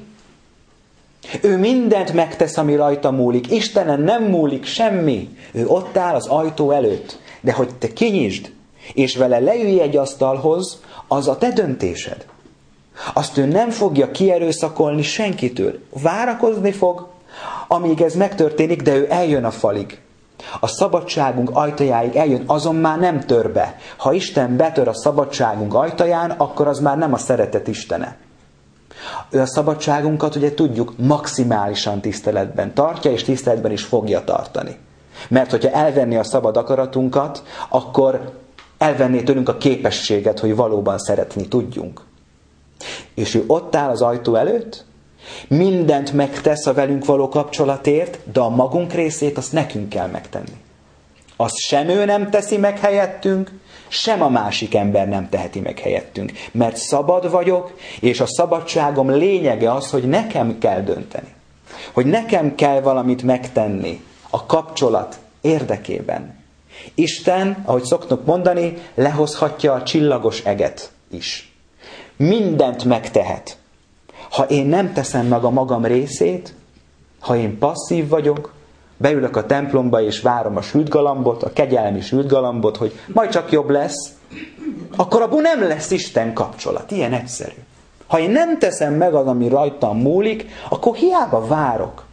Ő mindent megtesz, ami rajta múlik. Istenen nem múlik semmi. Ő ott áll az ajtó előtt. De hogy te kinyisd, és vele leülj egy asztalhoz, az a te döntésed. Azt ő nem fogja kierőszakolni senkitől. Várakozni fog, amíg ez megtörténik, de ő eljön a falig. A szabadságunk ajtajáig eljön, azon már nem tör be. Ha Isten betör a szabadságunk ajtaján, akkor az már nem a szeretet Istene. Ő a szabadságunkat, ugye tudjuk, maximálisan tiszteletben tartja, és tiszteletben is fogja tartani. Mert hogyha elvenné a szabad akaratunkat, akkor elvenné tőlünk a képességet, hogy valóban szeretni tudjunk. És ő ott áll az ajtó előtt, mindent megtesz a velünk való kapcsolatért, de a magunk részét azt nekünk kell megtenni. Azt sem ő nem teszi meg helyettünk, sem a másik ember nem teheti meg helyettünk. Mert szabad vagyok, és a szabadságom lényege az, hogy nekem kell dönteni. Hogy nekem kell valamit megtenni a kapcsolat érdekében. Isten, ahogy szoktuk mondani, lehozhatja a csillagos eget is. Mindent megtehet. Ha én nem teszem meg a magam részét, ha én passzív vagyok, beülök a templomba és várom a sült galambot, a kegyelmi sült galambot, hogy majd csak jobb lesz, akkor abból nem lesz Isten kapcsolat. Ilyen egyszerű. Ha én nem teszem meg az, ami rajtam múlik, akkor hiába várok.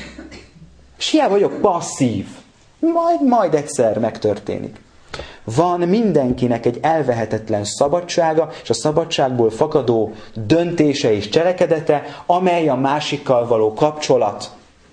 És hiába vagyok passzív. Majd, majd egyszer megtörténik. Van mindenkinek egy elvehetetlen szabadsága, és a szabadságból fakadó döntése és cselekedete, amely a másikkal való kapcsolat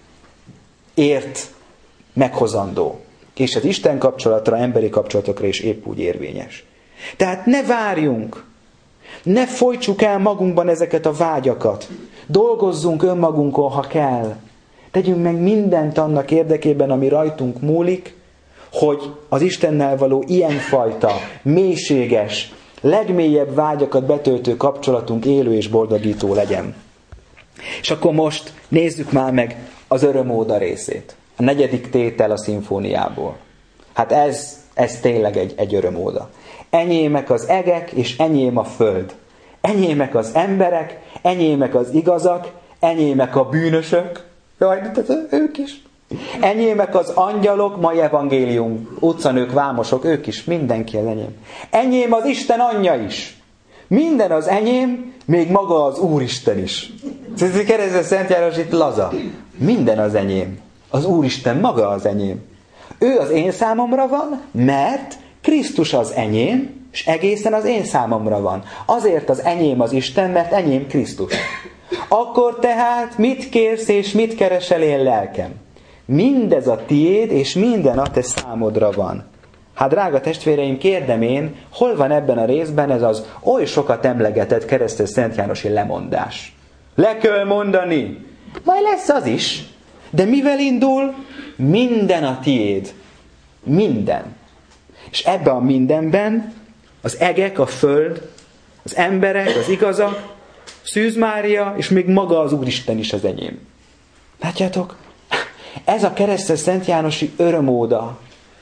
ért meghozandó. És ez Isten kapcsolatra, emberi kapcsolatokra is épp úgy érvényes. Tehát ne várjunk, ne folytsuk el magunkban ezeket a vágyakat. Dolgozzunk önmagunkon, ha kell. Tegyünk meg mindent annak érdekében, ami rajtunk múlik, hogy az Istennel való ilyenfajta, mélységes, legmélyebb vágyakat betöltő kapcsolatunk élő és boldogító legyen. És akkor most nézzük már meg az örömóda részét. A negyedik tétel a szimfóniából. Hát ez, ez tényleg egy, egy örömóda. Enyémek az egek, és enyém a föld. Enyémek az emberek, enyémek az igazak, enyémek a bűnösök. Jaj, ők is. Enyémek az angyalok, mai evangélium, utcanők, vámosok, ők is, mindenki az enyém. Enyém az Isten anyja is. Minden az enyém, még maga az Úristen is. Keresztes Szent János itt laza. Minden az enyém. Az Úristen maga az enyém. Ő az én számomra van, mert Krisztus az enyém, és egészen az én számomra van. Azért az enyém az Isten, mert enyém Krisztus. Akkor tehát mit kérsz és mit keresel én lelkem? Mindez a tiéd, és minden a te számodra van. Hát drága testvéreim, kérdem én, hol van ebben a részben ez az oly sokat emlegetett keresztes Szent Jánosi lemondás? Le kell mondani. Majd lesz az is. De mivel indul? Minden a tiéd. Minden. És ebben a mindenben az egek, a föld, az emberek, az igazak, Szűz Mária, és még maga az Úristen is az enyém. Látjátok? Ez a keresztes Szent Jánosi örömóda,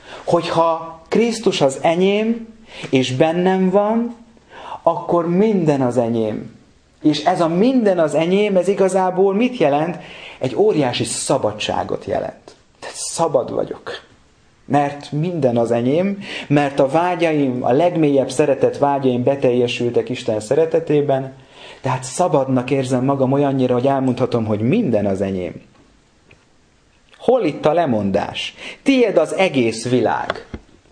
hogyha Krisztus az enyém, és bennem van, akkor minden az enyém. És ez a minden az enyém, ez igazából mit jelent? Egy óriási szabadságot jelent. Tehát szabad vagyok. Mert minden az enyém, mert a vágyaim, a legmélyebb szeretett vágyaim beteljesültek Isten szeretetében, tehát szabadnak érzem magam olyannyira, hogy elmondhatom, hogy minden az enyém. Hol itt a lemondás? Tiéd az egész világ.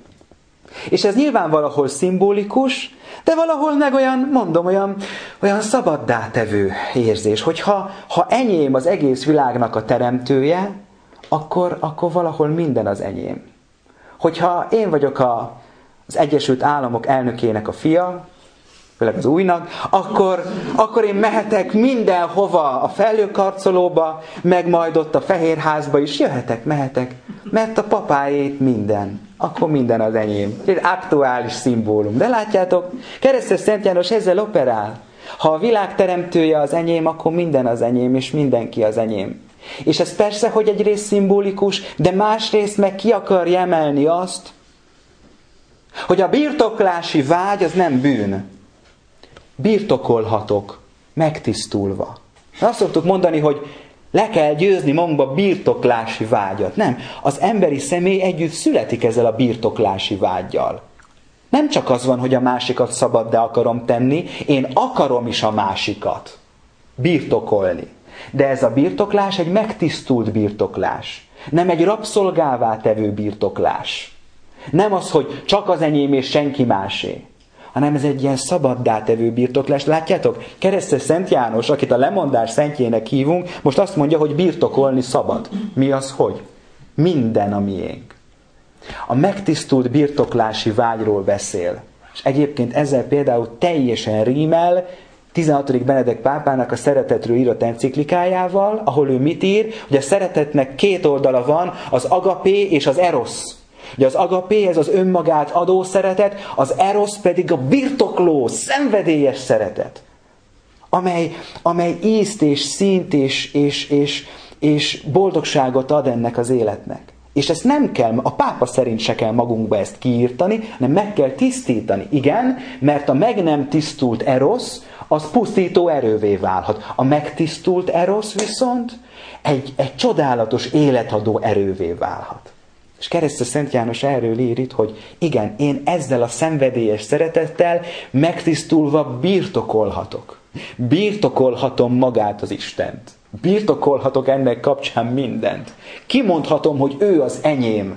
És ez nyilván valahol szimbolikus, de valahol meg olyan, mondom, olyan, olyan szabaddá tevő érzés, hogy ha, ha enyém az egész világnak a teremtője, akkor, akkor valahol minden az enyém. Hogyha én vagyok a, az Egyesült Államok elnökének a fia, főleg az újnak, akkor, akkor én mehetek mindenhova, a Felhőkarcolóba, meg majd ott a Fehérházba is, jöhetek, mehetek, mert a papáét minden, akkor minden az enyém. Ez aktuális szimbólum. De látjátok, Keresztes Szent János ezzel operál. Ha a világ teremtője az enyém, akkor minden az enyém, és mindenki az enyém. És ez persze, hogy egyrészt szimbolikus, de másrészt meg ki akarja emelni azt, hogy a birtoklási vágy az nem bűn. Birtokolhatok, megtisztulva. Azt szoktuk mondani, hogy le kell győzni magunkba birtoklási vágyat. Nem, az emberi személy együtt születik ezzel a birtoklási vággyal. Nem csak az van, hogy a másikat szabaddá akarom tenni, én akarom is a másikat birtokolni. De ez a birtoklás egy megtisztult birtoklás. Nem egy rabszolgává tevő birtoklás. Nem az, hogy csak az enyém és senki másé, hanem ez egy ilyen szabaddá tevő birtoklás. Látjátok, Keresztes Szent János, akit a lemondás szentjének hívunk, most azt mondja, hogy birtokolni szabad. Mi az, hogy? Minden a miénk. A megtisztult birtoklási vágyról beszél. És egyébként ezzel például teljesen rímel tizenhatodik Benedek pápának a szeretetről írott enciklikájával, ahol ő mit ír, hogy a szeretetnek két oldala van, az agapé és az erosz. Ugye az agapé, ez az önmagát adó szeretet, az erosz pedig a birtokló, szenvedélyes szeretet, amely, amely ízt és színt és, és, és, és boldogságot ad ennek az életnek. És ezt nem kell, a pápa szerint se kell magunkba ezt kiírtani, hanem meg kell tisztítani. Igen, mert a meg nem tisztult erosz, az pusztító erővé válhat. A megtisztult erosz viszont egy, egy csodálatos életadó erővé válhat. És Keresztes Szent János erről ír itt, hogy igen, én ezzel a szenvedélyes szeretettel megtisztulva birtokolhatok. Birtokolhatom magát az Istent. Birtokolhatok ennek kapcsán mindent. Kimondhatom, hogy ő az enyém.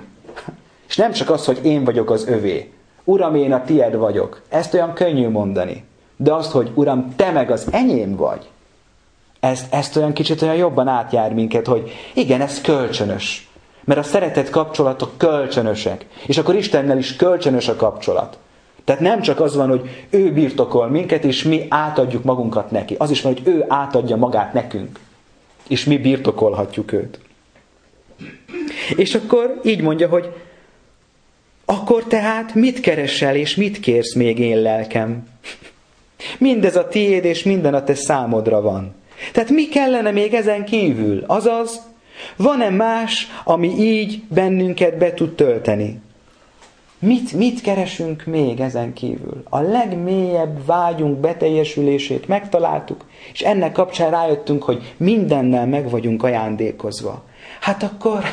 És nem csak az, hogy én vagyok az övé. Uram, én a tied vagyok. Ezt olyan könnyű mondani. De azt, hogy Uram, te meg az enyém vagy. Ezt, ezt olyan kicsit olyan jobban átjár minket, hogy igen, ez kölcsönös. Mert a szeretet kapcsolatok kölcsönösek. És akkor Istennel is kölcsönös a kapcsolat. Tehát nem csak az van, hogy ő birtokol minket, és mi átadjuk magunkat neki. Az is van, hogy ő átadja magát nekünk. És mi birtokolhatjuk őt. És akkor így mondja, hogy akkor tehát mit keresel, és mit kérsz még, én lelkem? Mindez a tiéd, és minden a te számodra van. Tehát mi kellene még ezen kívül? Azaz, van-e más, ami így bennünket be tud tölteni? Mit, mit keresünk még ezen kívül? A legmélyebb vágyunk beteljesülését megtaláltuk, és ennek kapcsán rájöttünk, hogy mindennel meg vagyunk ajándékozva. Hát akkor,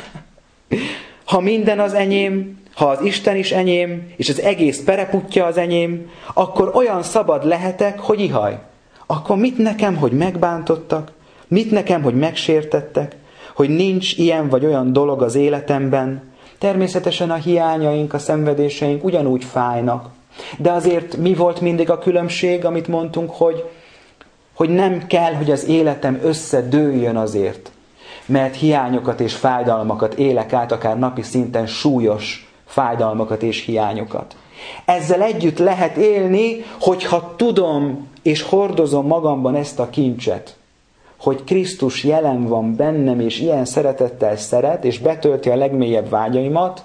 ha minden az enyém, ha az Isten is enyém, és az egész pereputja az enyém, akkor olyan szabad lehetek, hogy ihaj. Akkor mit nekem, hogy megbántottak? Mit nekem, hogy megsértettek? Hogy nincs ilyen vagy olyan dolog az életemben? Természetesen a hiányaink, a szenvedéseink ugyanúgy fájnak. De azért mi volt mindig a különbség, amit mondtunk, hogy, hogy nem kell, hogy az életem összedőljön azért. Mert hiányokat és fájdalmakat élek át, akár napi szinten súlyos fájdalmakat és hiányokat. Ezzel együtt lehet élni, hogyha tudom és hordozom magamban ezt a kincset, hogy Krisztus jelen van bennem, és ilyen szeretettel szeret, és betölti a legmélyebb vágyaimat,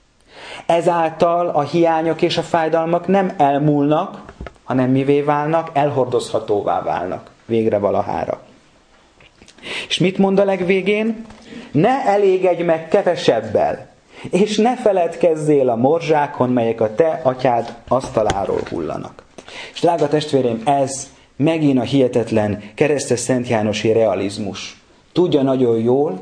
ezáltal a hiányok és a fájdalmak nem elmúlnak, hanem mivé válnak? Elhordozhatóvá válnak. Végre valahára. És mit mond a legvégén? Ne elégedj meg kevesebbel, és ne feledkezzél a morzsákon, melyek a te atyád asztaláról hullanak. És drága testvéreim, ez megint a hihetetlen Keresztes Szent Jánosi realizmus. Tudja nagyon jól,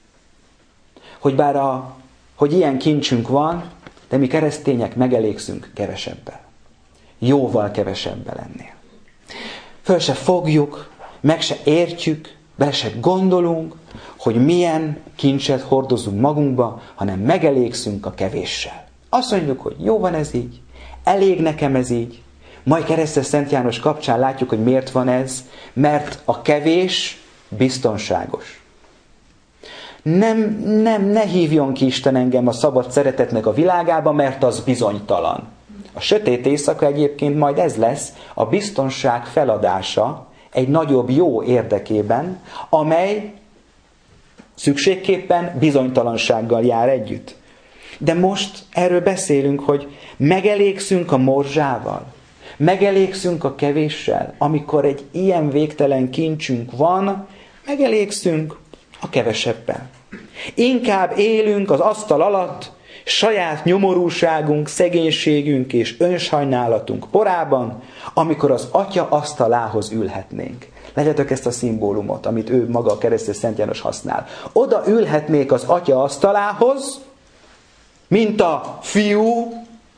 hogy bár a, hogy ilyen kincsünk van, de mi keresztények megelégszünk kevesebbel. Jóval kevesebbel ennél. Föl se fogjuk, meg se értjük, bele se gondolunk, hogy milyen kincset hordozunk magunkba, hanem megelégszünk a kevéssel. Azt mondjuk, hogy jó van ez így, elég nekem ez így. Majd Keresztes Szent János kapcsán látjuk, hogy miért van ez, mert a kevés biztonságos. Nem, nem, ne hívjon ki Isten engem a szabad szeretetnek a világába, mert az bizonytalan. A sötét éjszaka egyébként majd ez lesz a biztonság feladása egy nagyobb jó érdekében, amely szükségképpen bizonytalansággal jár együtt. De most erről beszélünk, hogy megelégszünk a morzsával, megelégszünk a kevéssel, amikor egy ilyen végtelen kincsünk van, megelégszünk a kevesebbel. Inkább élünk az asztal alatt, saját nyomorúságunk, szegénységünk és önsajnálatunk porában, amikor az Atya asztalához ülhetnénk. Legyetek ezt a szimbólumot, amit ő maga a keresztes Szent János használ. Oda ülhetnék az Atya asztalához, mint a fiú,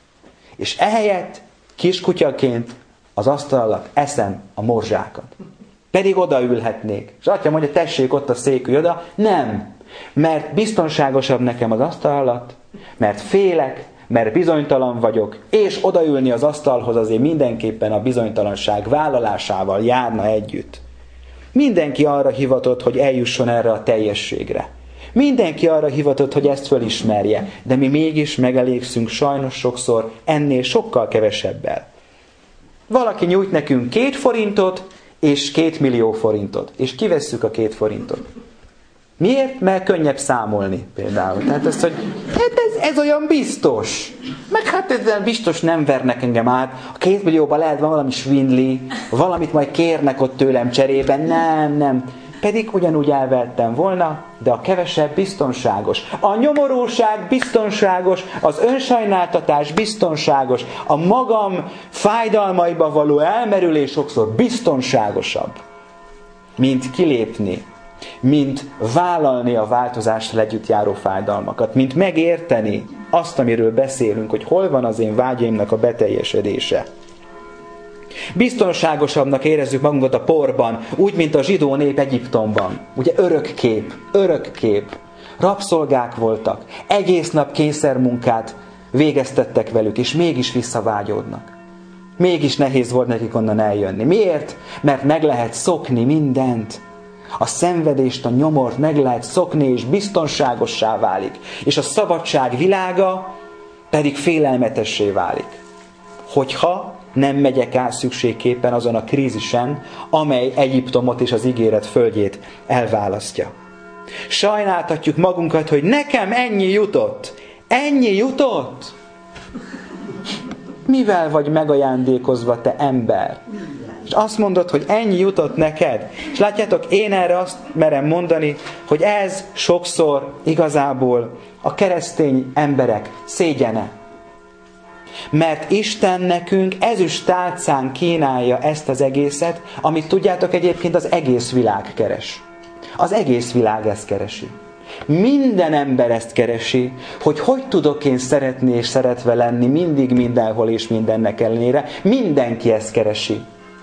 és ehelyett kiskutyaként az asztal alatt eszem a morzsákat. Pedig odaülhetnék. És Atya mondja, tessék ott a székülj oda. Nem, mert biztonságosabb nekem az asztal alatt, mert félek, mert bizonytalan vagyok, és odaülni az asztalhoz azért mindenképpen a bizonytalanság vállalásával járna együtt. Mindenki arra hivatott, hogy eljusson erre a teljességre. Mindenki arra hivatott, hogy ezt fölismerje, de mi mégis megelégszünk sajnos sokszor ennél sokkal kevesebbel. Valaki nyújt nekünk két forintot, és két millió forintot, és kivesszük a két forintot. Miért? Mert könnyebb számolni például. Tehát ez, hogy hát ez, ez olyan biztos. Meg hát ezzel biztos nem vernek engem át. A két millióban lehet van valami svindli, valamit majd kérnek ott tőlem cserében. Nem, nem. Pedig ugyanúgy elvettem volna, de a kevesebb biztonságos. A nyomorúság biztonságos, az önsajnáltatás biztonságos, a magam fájdalmaiba való elmerülés sokszor biztonságosabb, mint kilépni, mint vállalni a változással együtt járó fájdalmakat, mint megérteni azt, amiről beszélünk, hogy hol van az én vágyaimnak a beteljesedése. Biztonságosabbnak érezzük magunkat a porban, úgy, mint a zsidó nép Egyiptomban. Ugye örök kép, örök kép. Rabszolgák voltak, egész nap kényszermunkát végeztettek velük, és mégis visszavágyódnak. Mégis nehéz volt nekik onnan eljönni. Miért? Mert meg lehet szokni mindent. A szenvedést, a nyomort meg lehet szokni, és biztonságossá válik. És a szabadság világa pedig félelmetessé válik. Hogyha nem megyek át szükségképpen azon a krízisen, amely Egyiptomot és az ígéret földjét elválasztja. Sajnáltatjuk magunkat, hogy nekem ennyi jutott. Ennyi jutott? Mivel vagy megajándékozva, te ember? És azt mondod, hogy ennyi jutott neked. És látjátok, én erre azt merem mondani, hogy ez sokszor igazából a keresztény emberek szégyene. Mert Isten nekünk ezüst tálcán kínálja ezt az egészet, amit tudjátok egyébként az egész világ keres. Az egész világ ezt keresi. Minden ember ezt keresi, hogy hogy tudok én szeretni és szeretve lenni mindig, mindenhol és mindennek ellenére. Mindenki ezt keresi.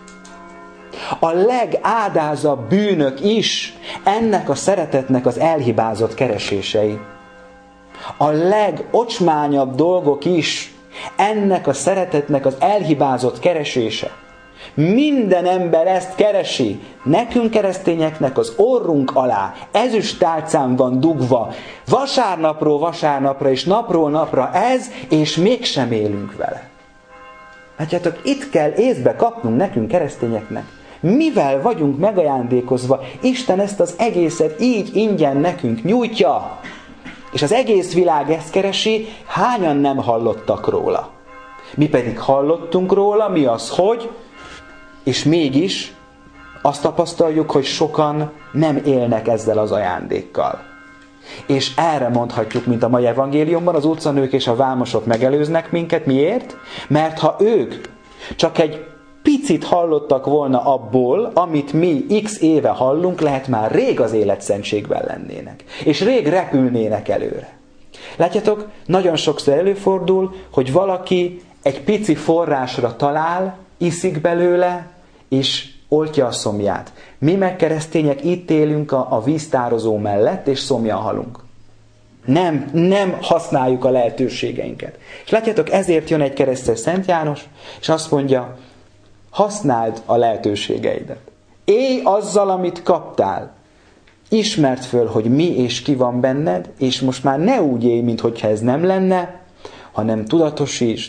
A legádázabb bűnök is ennek a szeretetnek az elhibázott keresései. A legocsmányabb dolgok is ennek a szeretetnek az elhibázott keresése. Minden ember ezt keresi. Nekünk keresztényeknek az orrunk alá ezüst tálcán van dugva. Vasárnapról vasárnapra és napról napra ez, és mégsem élünk vele. Látjátok, itt kell észbe kapnunk nekünk keresztényeknek. Mivel vagyunk megajándékozva, Isten ezt az egészet így ingyen nekünk nyújtja. És az egész világ ezt keresi, hányan nem hallottak róla. Mi pedig hallottunk róla, mi az, hogy, és mégis azt tapasztaljuk, hogy sokan nem élnek ezzel az ajándékkal. És erre mondhatjuk, mint a mai evangéliumban, az utcanők és a vámosok megelőznek minket. Miért? Mert ha ők csak egy picit hallottak volna abból, amit mi x éve hallunk, lehet már rég az életszentségben lennének. És rég repülnének előre. Látjátok, nagyon sokszor előfordul, hogy valaki egy pici forrásra talál, iszik belőle, és oltja a szomját. Mi meg keresztények itt élünk a, a víztározó mellett, és szomjan halunk. Nem, nem használjuk a lehetőségeinket. És látjátok, ezért jön egy keresztes Szent János, és azt mondja, használd a lehetőségeidet. Élj azzal, amit kaptál. Ismerd föl, hogy mi és ki van benned, és most már ne úgy élj, mintha ez nem lenne, hanem tudatosítsd,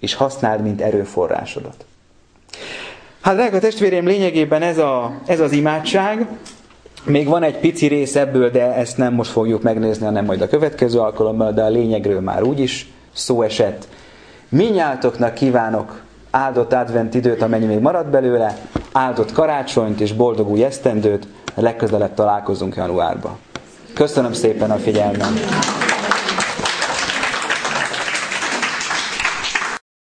és használd, mint erőforrásodat. Hát drága testvéreim, lényegében ez, a, ez az imádság. Még van egy pici rész ebből, de ezt nem most fogjuk megnézni, hanem majd a következő alkalommal, de a lényegről már úgyis szó esett. Mindnyájatoknak kívánok áldott advent időt, amennyi még marad belőle, áldott karácsonyt és boldog új esztendőt, legközelebb találkozunk januárban. Köszönöm szépen a figyelmet!